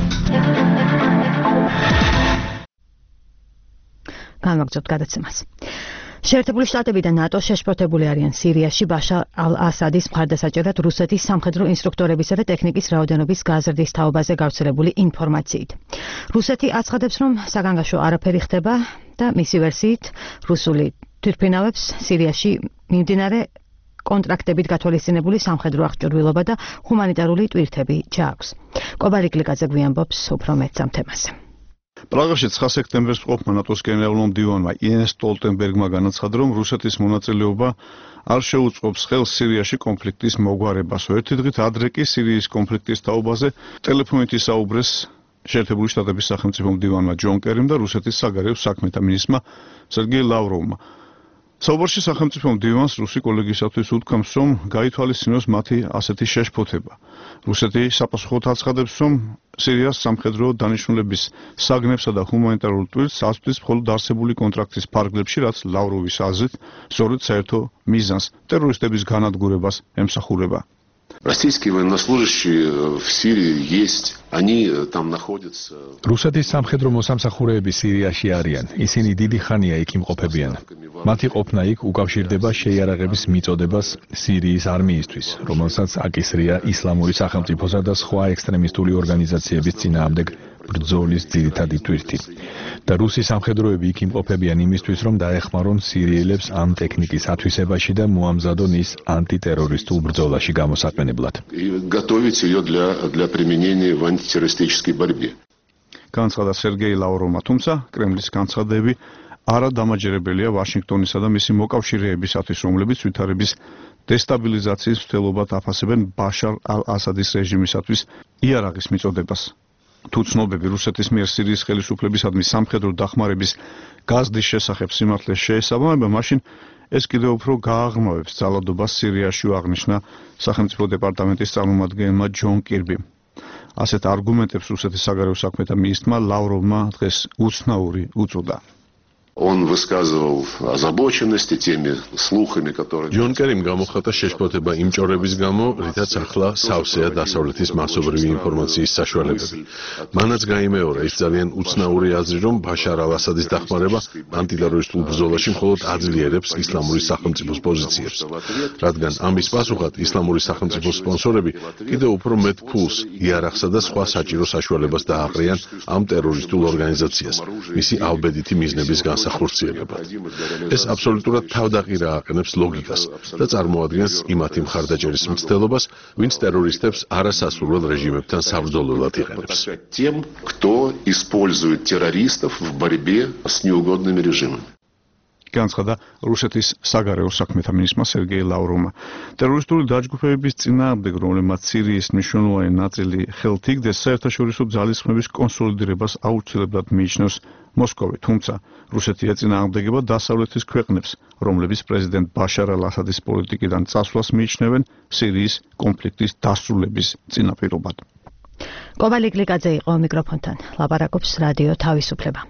განვაგრძობთ გადაცემას. შეერთებული შტატები და ნატო შეშფოთებული არიან სირიაში ბაშარ ალ-ასადის მხარდასაჭერად რუსეთის სამხედრო ინსტრუქტორებისა და ტექნიკის რაოდენობის გაზრდის თაობაზე გავრცელებული ინფორმაციით. რუსეთი აცხადებს, რომ საგანგაშო არაფერი ხდება და მისი ვერსიით რუსული თვითმფრინავებს სირიაში მიმდინარე კონტრაქტებით გათვალისწინებული სამხედრო აღჭურვილობა და ჰუმანიტარული ტვირთები ჩააქვს. კობარი გლიკაძე გვიანბობს უფრო მეტს ამ თემაზე. პრაღაში 9 სექტემბერს მყოფმა ნატოს გენერალურმა მდივანმა იენს სტოლტენბერგმა განაცხადა, რომ რუსეთის მონაწილეობა არ შეუწყობს ხელს სირიაში კონფლიქტის მოგვარებას. ერთი დღით ადრე კი სირიის კონფლიქტის თაობაზე ტელეფონით ისაუბრეს შეერთებული შტატების სახელმწიფო მდივანმა ჯონ კერიმ და რუსეთის საგარეო საქმეთა მინისტრმა სერგეი ლავროვმა. საუბარში სახელმწიფო მდივანს რუსი კოლეგისათვის უთქვამს, რომ გაითვალისწინოს მათი ასეთი შეშფოთება. რუსეთი საპასუხოდ აცხადებს, რომ სირიას სამხედრო დანიშნულების საგნებსა და ჰუმანიტარულ ტვირთს ასწვდის მხოლოდ არსებული კონტრაქტის ფარგლებში, რაც ლავროვის აზრით სწორედ საერთო მიზანს ტერორისტების განადგურებას ემსახურება. Российские военнослужащие в Сирии есть, они там находятся. რუსეთის სამხედრო მოსამსახურეები სირიაში არიან. ისინი დიდი ხანია იქ იმყოფებიან. მათი ყოფნა იქ უკავშირდება შეიარაღების მიწოდებას სირიის არმიისთვის, რომელსაც აკისრია ისლამური სახელმწიფოსა და სხვა ექსტრემისტული ორგანიზაციების წინააღმდეგ ბრძოლის ძირითადი თვირთი. და რუსი სამხედროები იქ იმყოფებიან იმისთვის, რომ დაეხმარონ სირიელებს ამ ტექნიკის ათვისებაში და მოამზადონ ის ანტიტერორისტულ ბრძოლაში გამოსაყენებლად. Готовить ее для применения в антитеррористической борьбе. განცხადა სერგეი ლავროვმა, თუმცა კრემლის განცხადები არა დამაჯერებელია ვაშინგტონისა და მისი მოკავშირეებისათვის, რომლებიც ვითარების დესტაბილიზაციის მცდელობად აფასებენ ბაშარ ალ-ასადის რეჟიმისათვის იარაღის მიწოდებას. თუ ცნობები რუსეთის მიერ სირიის ხელისუფლებისადმი სამხედრო დახმარების გაზრდის შესახებ სიმართლეს შეესაბამება, მაშინ ეს კიდევ უფრო გააღრმავებს ძალადობას სირიაში, აღნიშნა სახელმწიფო დეპარტამენტის წარმომადგენელმა ჯონ კირბიმ. ასეთ არგუმენტებს რუსეთის საგარეო საქმეთა მინისტრმა ლავროვმა დღეს უცნაური უწოდა. Он высказывал озабоченность теми слухами, которые ჯონ კერიმ გამოხატა შეშფოთება იმ ჭორების გამო, რითაც ახლა სავსეა დასავლეთის მასობრივი ინფორმაციის საშუალებები. მანაც გაიმეორა ის ძალიან უცნაური აზრი, რომ ბაშარ ალ-ასადის დახმარება ანტიტერორისტულ ბრძოლაში მხოლოდ აძლიერებს ისლამური სახელმწიფოს პოზიციებს, რადგან ამის პასუხად ისლამური სახელმწიფოს სპონსორები კიდევ უფრო მეტ ფულს იარაღსა და სხვა საჭირო საშუალებას დააყრიან ამ ტერორისტულ ორგანიზაციას, მისი ალბედითი მიზნების განსახორციელებად. ეს აბსოლუტურად თავდაყირა აყენებს ლოგიკას და წარმოადგენს იმათი მხარდაჭერის მცდელობას, ვინც ტერორისტებს არასასურველ რეჟიმებთან საბრძოლველად იყენებს. тем, кто использует террористов в борьбе с неугодными режимами. განცხადა რუსეთის საგარეო საქმეთა მინისტრმა სერგეი ლავროვმა. ტერორისტული დაჯგუფებების წინააღმდეგ, რომლებმაც სირიის მნიშვნელოვანი ნაწილი ხელთ იგდეს, საერთაშორისო ძალისხმების კონსოლიდირებას აუცილებლად მიიჩნევს მოსკოვი, თუმცა რუსეთი ეწინააღმდეგება დასავლეთის ქვეყნებს, რომლებიც პრეზიდენტ ბაშარ ალ-ასადის პოლიტიკიდან წასვლას მიიჩნევენ სირიის კონფლიქტის დასრულების წინაპირობად. კოვალი გლიკაძე იყო მიკროფონთან. ლაპარაკობს რადიო თავისუფლება.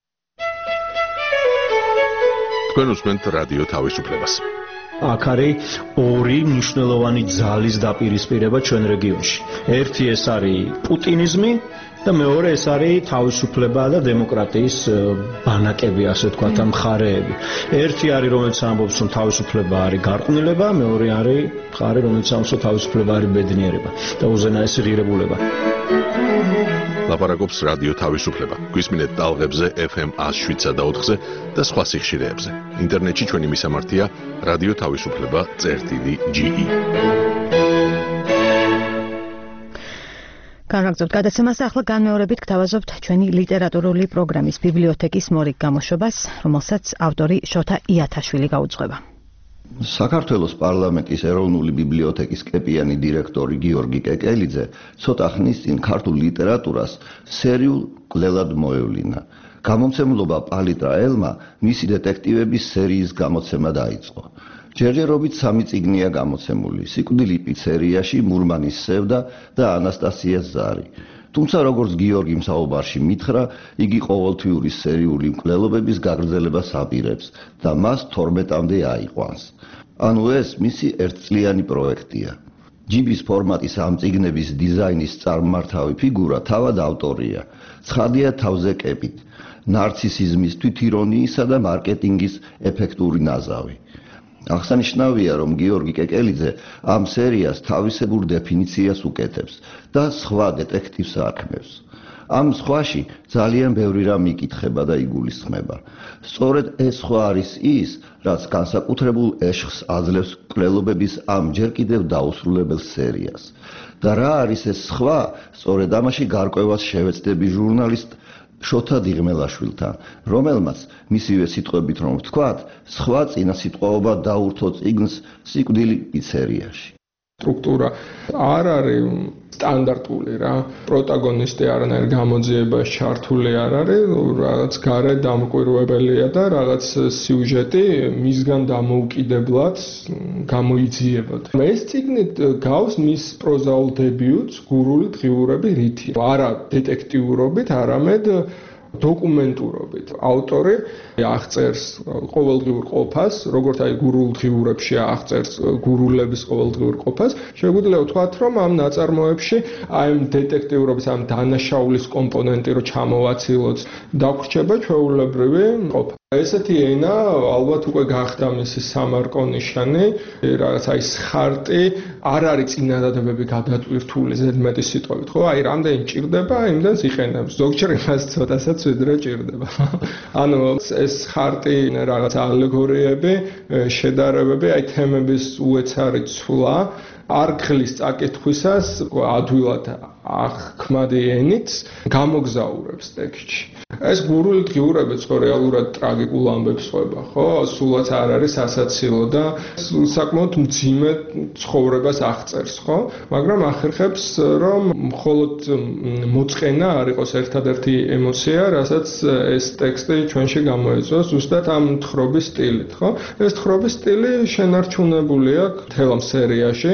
თქვენ უსმენთ რადიო თავისუფლებას. აქ არის ორი მნიშვნელოვანი ძალის დაპირისპირება ჩვენ რეგიონში. ერთი ეს არის პუტინიზმი და მეორე ეს არის თავისუფლება და დემოკრატიის ბანაკები, ასე ვთქვათ, მხარეები. ერთი არის, რომელიც ამბობს, რომ თავისუფლება არის გარყვნილება, მეორე არის მხარე, რომელიც ამბობს, რომ თავისუფლება არის ბედნიერება და უზენაესი ღირებულება. ლაპარაკობს რადიო თავისუფლება. გვისმინეთ ტალღებზე FM 107.4-ზე და სხვა სიხშირეებზე. ინტერნეტში ჩვენი მისამართია რადიო თავისუფლება.ge. განვაგრძობთ გადაცემას, ახლა განმეორებით გთავაზობთ ჩვენი ლიტერატურული პროგრამის ბიბლიოთეკის მორიგ გამოშვებას, რომელსაც ავტორი შოთა იათაშვილი გაუძღვება. საქართველოს პარლამენტის ეროვნული ბიბლიოთეკის კეპიანი დირექტორი გიორგი კეკელიძე ცოტა ხნის წინ ქართულ ლიტერატურას სერიულ კვლელად მოევლინა. გამომცემლობა პალიტრა ელმა მისი დეტექტივების სერიის გამოცემა დაიწყო. ჯერჯერობით 3 წიგნია გამოცემული: სიკვდილი პიცერიაში, მურმანის სევდა და ანასტასიას ზარი. თუმცა როგორც გიორგიმ საუბარში მითხრა, იგი ყოველთვიური სერიული მკვლელობების გაგრძელებას აპირებს და მას 12-მდე აიყვანს. ანუ ეს მისი ერთწლიანი პროექტია. ჯიბის ფორმატის ამ წიგნების დიზაინის წარმმართავი ფიგურა თავად ავტორია. ცხადია თავზე კეპით, ნარცისიზმის, თვითირონიისა და მარკეტინგის ეფექტური ნაზავი. აღსანიშნავია, რომ გიორგი კეკელიძე ამ სერიას თავისებურ დეფინიციას უკეთებს და სხვა დეტექტივს არქმევს. ამ სხვაში ძალიან ბევრი რამ იკითხება და იგულისხმება. სწორედ ეს სხვა არის ის, რაც განსაკუთრებულ ეშხს აძლევს კვლელობების ამ ჯერ კიდევ დაუსრულებელ სერიას. და რა არის ეს სხვა? სწორედ ამაში გარკვევას შევეცდები ჟურნალისტ შოთა დიღმელაშვილთან, რომელმაც მისივე სიტყვებით რომ ვთქვათ, სხვა წინასიტყვაობა დაურთო წიგნს სიკვდილი პიცერიაში. სტრუქტურა არ არის სტანდარტული რა. პროტაგონისტი არანაირ გამოძიებას ჩართული არ არის, რაღაც გარე დამკვირვებელია და რაღაც სიუჟეტი მისგან დამოუკიდებლად გამოიძიება. ეს წიგნი გავს მის პროზაულ დებიუტს გურული დღიურები რითი. არა დეტექტიურობით, არამედ დოკუმენტურობით. ავტორი აღწერს ყოველდღიურ ყოფას, როგორც აი გურულ დღიურებში აღწერს გურულების ყოველდღიურ ყოფას. შეგვიძლია ვთქვათ, რომ ამ ნაწარმოებში აი დეტექტიურობის ამ დანაშაულის კომპონენტი რო ჩამოვაცილოთ, დაგვრჩება ჩვეულებრივი ყოფა. ესეთი ენა ალბათ უკვე გახდა მისი სამარკო ნიშანი, რაღაც აი ხარტი არ არის წინადადებები გადატვირთული ზედმეტი სიტყვებით, ხო? აი რამდენი ჭირდება, იმდენს იყენებს. ზოგჯერ იმას ცოტასაც ვიდრე ჭირდება. ანუ ეს ხარტი რაღაც ალეგორიები, შედარებები, აი თემების უეცარი ცვლა არქლის წაკითხვისას ადვილად აღქმადი ენით გამოგზაურებს ტექსტში. ეს გურული დღიურებიც ხო რეალურად ტრაგიკულ ამბებს ყვება, ხო? სულაც არ არის ასაცილო და საკმაოდ მძიმე ცხოვრებას აღწერს, ხო? მაგრამ ახერხებს, რომ მხოლოდ მოწყენა არ იყოს ერთადერთი ემოცია, რასაც ეს ტექსტი ჩვენში გამოეწვა, ზუსტად ამ თხრობის სტილით, ხო? ეს თხრობის სტილი შენარჩუნებული აქვს მთელ ამ სერიაში.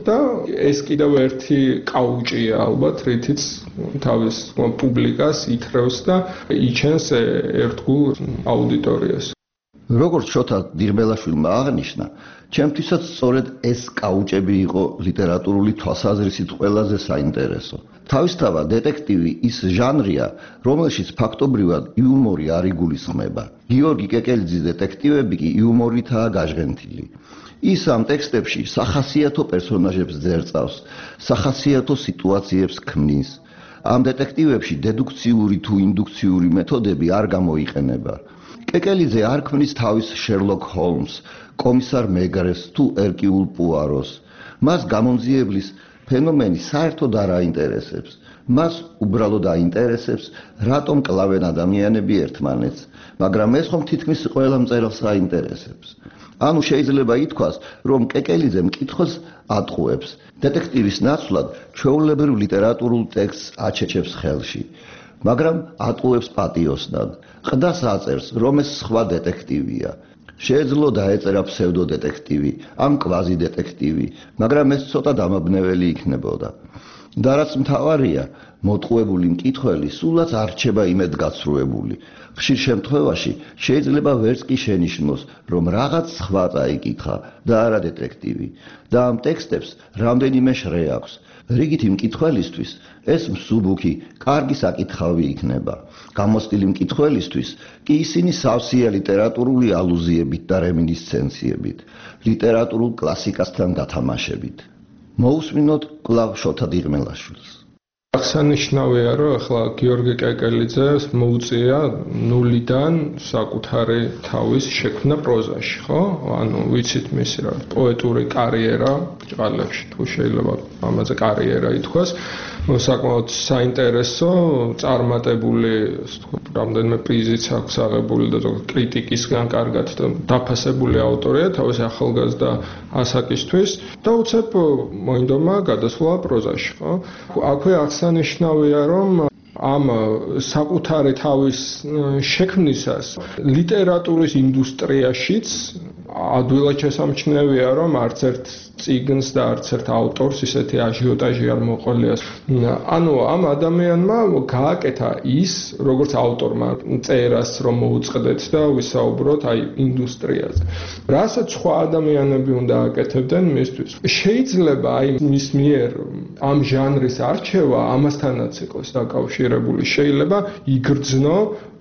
და ეს კიდევ ერთი კაუჭია ალბათ, რითიც თავის პუბლიკას ითრევს და იჩენს ერთგულ აუდიტორიას. როგორც შოთა დირმელაშვილმა აღნიშნა, ჩემთვისაც სწორედ ეს კაუჭები იყო ლიტერატურული თვალსაზრისით ყველაზე საინტერესო. თავისთავად დეტექტივი ის ჟანრია, რომელშიც ფაქტობრივად იუმორი არ იგულისხმება. გიორგი კეკელიძის დეტექტივები კი იუმორითაა გაჟღენთილი. ის ამ ტექსტებში სახასიათო პერსონაჟებს ძერწავს, სახასიათო სიტუაციებს ქმნის. ამ დეტექტივებში დედუქციური თუ ინდუქციური მეთოდები არ გამოიყენება. კეკელიძე არ ქმნის თავის შერლოკ ჰოლმს, კომისარ მეგრეს თუ ერკიულ პუაროს. მას გამონძიებლის ფენომენი საერთოდ არ აინტერესებს. მას უბრალოდ აინტერესებს, რატომ კლავენ ადამიანები ერთმანეთს, მაგრამ ეს ხომ თითქმის ყველა მწერალს აინტერესებს. ანუ შეიძლება ითქვას, რომ კეკელიძე მკითხველს ატყუებს. დეტექტივის ნაცვლად ჩვეულებრივ ლიტერატურულ ტექსტს აჩეჩებს ხელში, მაგრამ ატყუებს პატიოსნად. ყდას აწერს, რომ ეს სხვა დეტექტივია. შეეძლო დაეწერა ფსევდო დეტექტივი, ან კვაზი დეტექტივი, მაგრამ ეს ცოტა დამაბნეველი იქნებოდა. და რაც მთავარია, მოტყუებული მკითხველი სულაც არ რჩება იმედგაცრუებული. ხშირ შემთხვევაში შეიძლება ვერც კი შენიშნოს, რომ რაღაც სხვა წაიკითხა და არა დეტექტივი. და ამ ტექსტებს რამდენიმე შრე აქვს. რიგითი მკითხველისთვის ეს მსუბუქი, კარგი საკითხავი იქნება. გამოცდილი მკითხველისთვის კი ისინი სავსეა ლიტერატურული ალუზიებით და რემინისცენციებით, ლიტერატურულ კლასიკასთან გათამაშებით. მოусმინოთ კვლავ შოთა დიღმელაშვილს. აღსანიშნავია, რომ ახლა გიორგი კეკელიძეს მოუწია ნულიდან საკუთარი თავის შექმნა პროზაში, ხო? ანუ ვიცით მისი რა პოეტური კარიერა ბრჭყალებში, თუ შეიძლება ამაზე კარიერა ითქვას, საკმაოდ საინტერესო, წარმატებული, რამდენიმე პრიზიც აქვს აღებული და კრიტიკისგან კარგად დაფასებული ავტორია თავის ახალგაზრდა ასაკისთვის და უცებ მოინდომა გადასვლა პროზაში, ხო? აქვე აღსანიშნავია, რომ ამ საკუთარი თავის შექმნისას ლიტერატურის ინდუსტრიაშიც ადვილად შესამჩნევია, რომ არც ერთ წიგნს და არც ერთ ავტორს ისეთი აჟიოტაჟი არ მოყოლია. ანუ ამ ადამიანმა გააკეთა ის, როგორც ავტორმა წერას რომ მოუწყდეთ და ვისაუბროთ აი ინდუსტრიაზე. რასაც სხვა ადამიანები უნდა აკეთებდნენ მისთვის. შეიძლება აი მის მიერ ამ ჟანრის არჩევა ამასთანაც იყოს დაკავშირებული. შეიძლება იგრძნო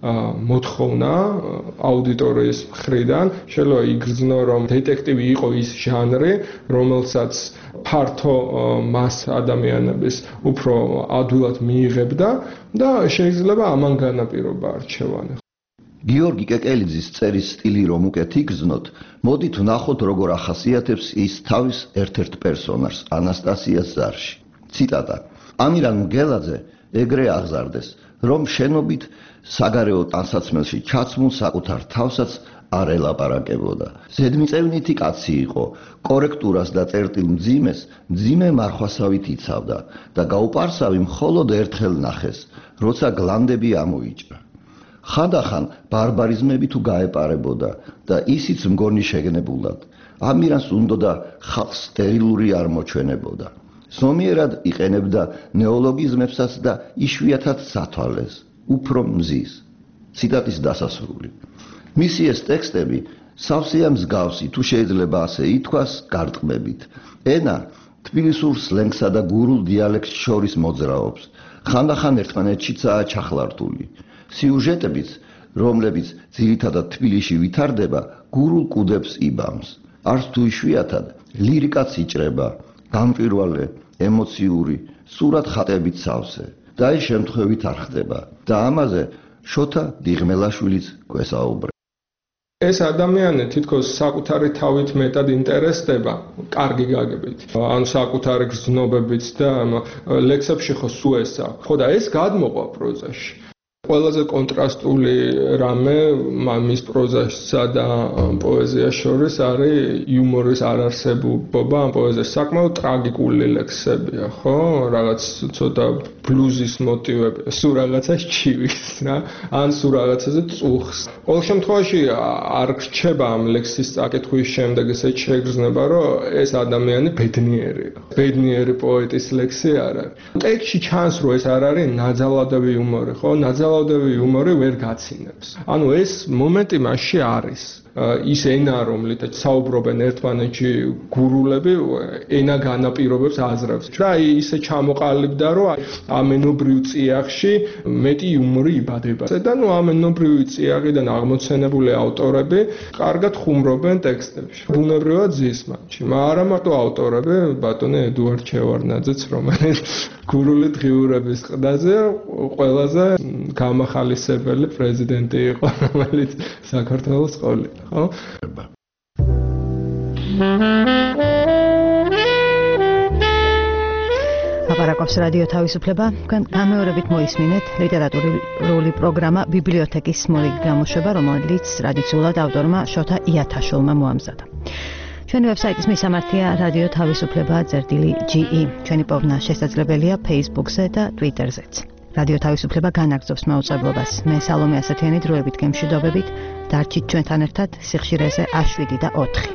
მოთხოვნა აუდიტორიის მხრიდან, შეიძლება იგრძნო რომ დეტექტივი იყო ის ჟანრი, რომელსაც ფართო მას ადამიანების უფრო ადვილად მიიღებდა და შეიძლება ამან განაპირობა არჩევანი. გიორგი კეკელიძის წერის სტილი რომ უკეთ იგრძნოთ, მოდით ვნახოთ როგორ ახასიათებს ის თავის ერთ-ერთ პერსონაჟს ანასტასიას ზარში. ციტატა: ამირან მგელაძე ეგრე აღზარდეს, რომ შენობით საგარეო ტანსაცმელში ჩაცმულ საკუთარ თავსაც არ ელაპარაკებოდა. ზედმიწევნითი კაცი იყო, კორექტურას და წერტილ მძიმე მარხვასავით იცავდა და გაუპარსავი მხოლოდ ერთხელ ნახეს, როცა გლანდები ამოიჭრა. ხანდახან ბარბარიზმები თუ გაეპარებოდა და ისიც მგონი შეგნებულად. ამირანს უნდოდა ხალხს სტერილური არ მოჩვენებოდა. ზომიერად იყენებდა ნეოლოგიზმებსაც და იშვიათად სათვალეს, უფრო მზის. ციტატის დასასრული. მისი ეს ტექსტები სავსეა მსგავსი, თუ შეიძლება ასე ითქვას, გარტყმებით. ენა თბილისურ სლენგსა და გურულ დიალექტს შორის მოძრაობს. ხანდახან ერთმანეთშიცაა ჩახლართული. სიუჟეტებიც, რომლებიც ძირითადად თბილისში ვითარდება, გურულ კუდებს იბამს. არც თუ იშვიათად ლირიკაც იჭრება, გამჭვირვალე, ემოციური, სურათ ხატებით სავსე. და ეს შემთხვევით არ ხდება. და ამაზე შოთა დიღმელაშვილიც გვესაუბრებს. ეს ადამიანი თითქოს საკუთარი თავით მეტად ინტერესდება, კარგი გაგებით, ანუ საკუთარი გრძნობებით და ლექსებში ხო სულ ეს აქვს. ხო და ეს გადმოყვა პროზაში. ყველაზე კონტრასტული რამე მის პროზასა და პოეზიას შორის არის იუმორის არარსებობა ამ პოეზიაში. საკმაოდ ტრაგიკული ლექსებია, ხო? რაღაც ცოტა ბლუზის მოტივები, სულ რაღაცას ჩივის რა, ან სულ რაღაცაზე წუხს. ყოველ შემთხვევაში არ რჩება ამ ლექსის წაკითხვის შემდეგ ესეც შეგრძნება, რომ ეს ადამიანი ბედნიერი პოეტის ლექსი არ არის. ტექსტში ჩანს, რომ ეს არ არის ნაძალადევი იუმორი, ხო? ნაძალადევი იუმორი ვერ გაცინებს. ანუ ეს მომენტი მასში არის. ის ენა, რომლითაც საუბრობენ ერთმანეთში გურულები, ენა განაპირობებს აზრებს. რა ისე ჩამოყალიბდა, რომ ამ ენობრივ წიაღში მეტი იუმორი იბადება. და ნუ ამ ენობრივი წიაღიდან აღმოცენებული ავტორები კარგად ხუმრობენ ტექსტებში. ბუნებრივად ზის მათში. არა მარტო ავტორები, ბატონი ედუარდ ჩევარდნაძეც, რომელიც გურული დღიურების ყდაზე ყველაზე გამახალისებელი პრეზიდენტი იყო, რომელიც საქართველოს ყოლია. ხო? აპარაკობს რადიო თავისუფლება. გამეორებით მოისმინეთ ლიტერატურული პროგრამა ბიბლიოთეკის მორიგი გამოშვება, რომელიც ტრადიციულად ავტორმა შოთა იათაშვილმა მოამზადა. ჩვენი ვებსაიტის მისამართია რადიო თავისუფლება.ge. ჩვენი პოვნა შესაძლებელია Facebook-ზე და Twitter-ზეც. რადიო თავისუფლება განაგრძობს მაუწყებლობას. მე სალომე ასათიანი დროებით გემშვიდობებით. დარჩით ჩვენთან ერთად სიხშირეზე A7 და 4.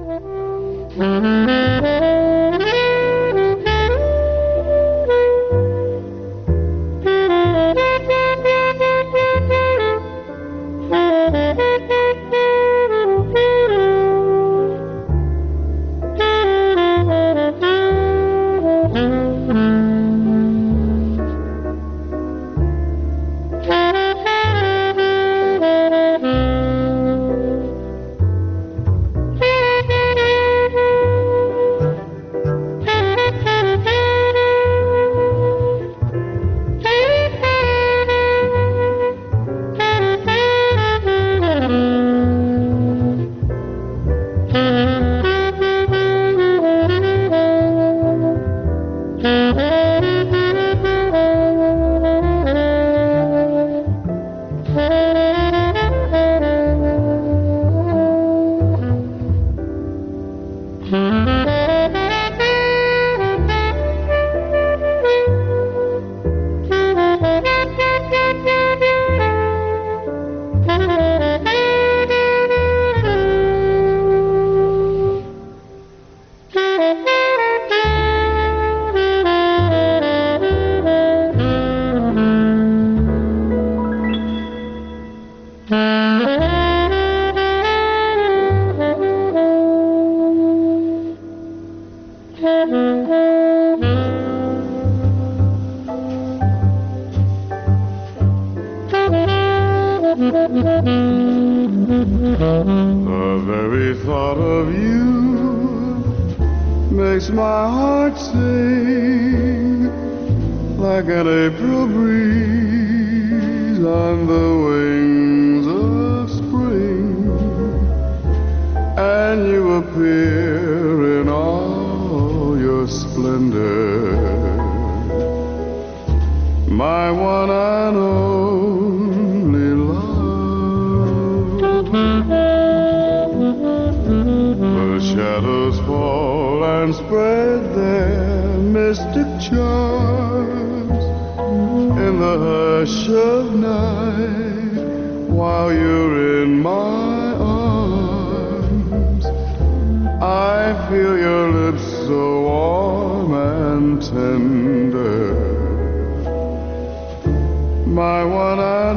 The very thought of you makes my heart sing like an April breeze on the wings of spring, and you appear in all your splendor, my one and only love. The shadows fall and spread their mystic charms in the hush of night while you're in my arms. I feel your lips so warm and tender, my one and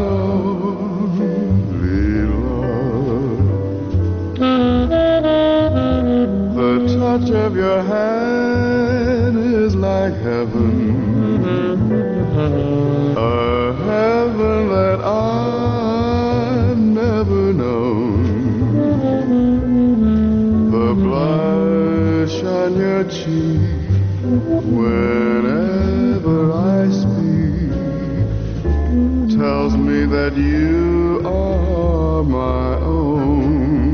only love. The touch of your hand is like heaven, a heaven that I've never known. The blush on your cheek whenever I speak tells me that you are my own.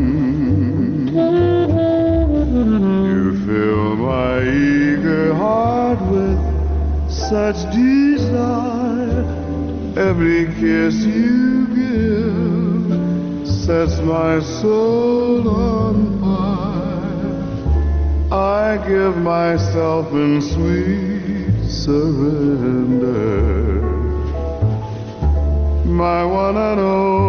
You fill my eager heart with such desire Every kiss you give sets my soul on fire. I give myself in sweet surrender. My one and only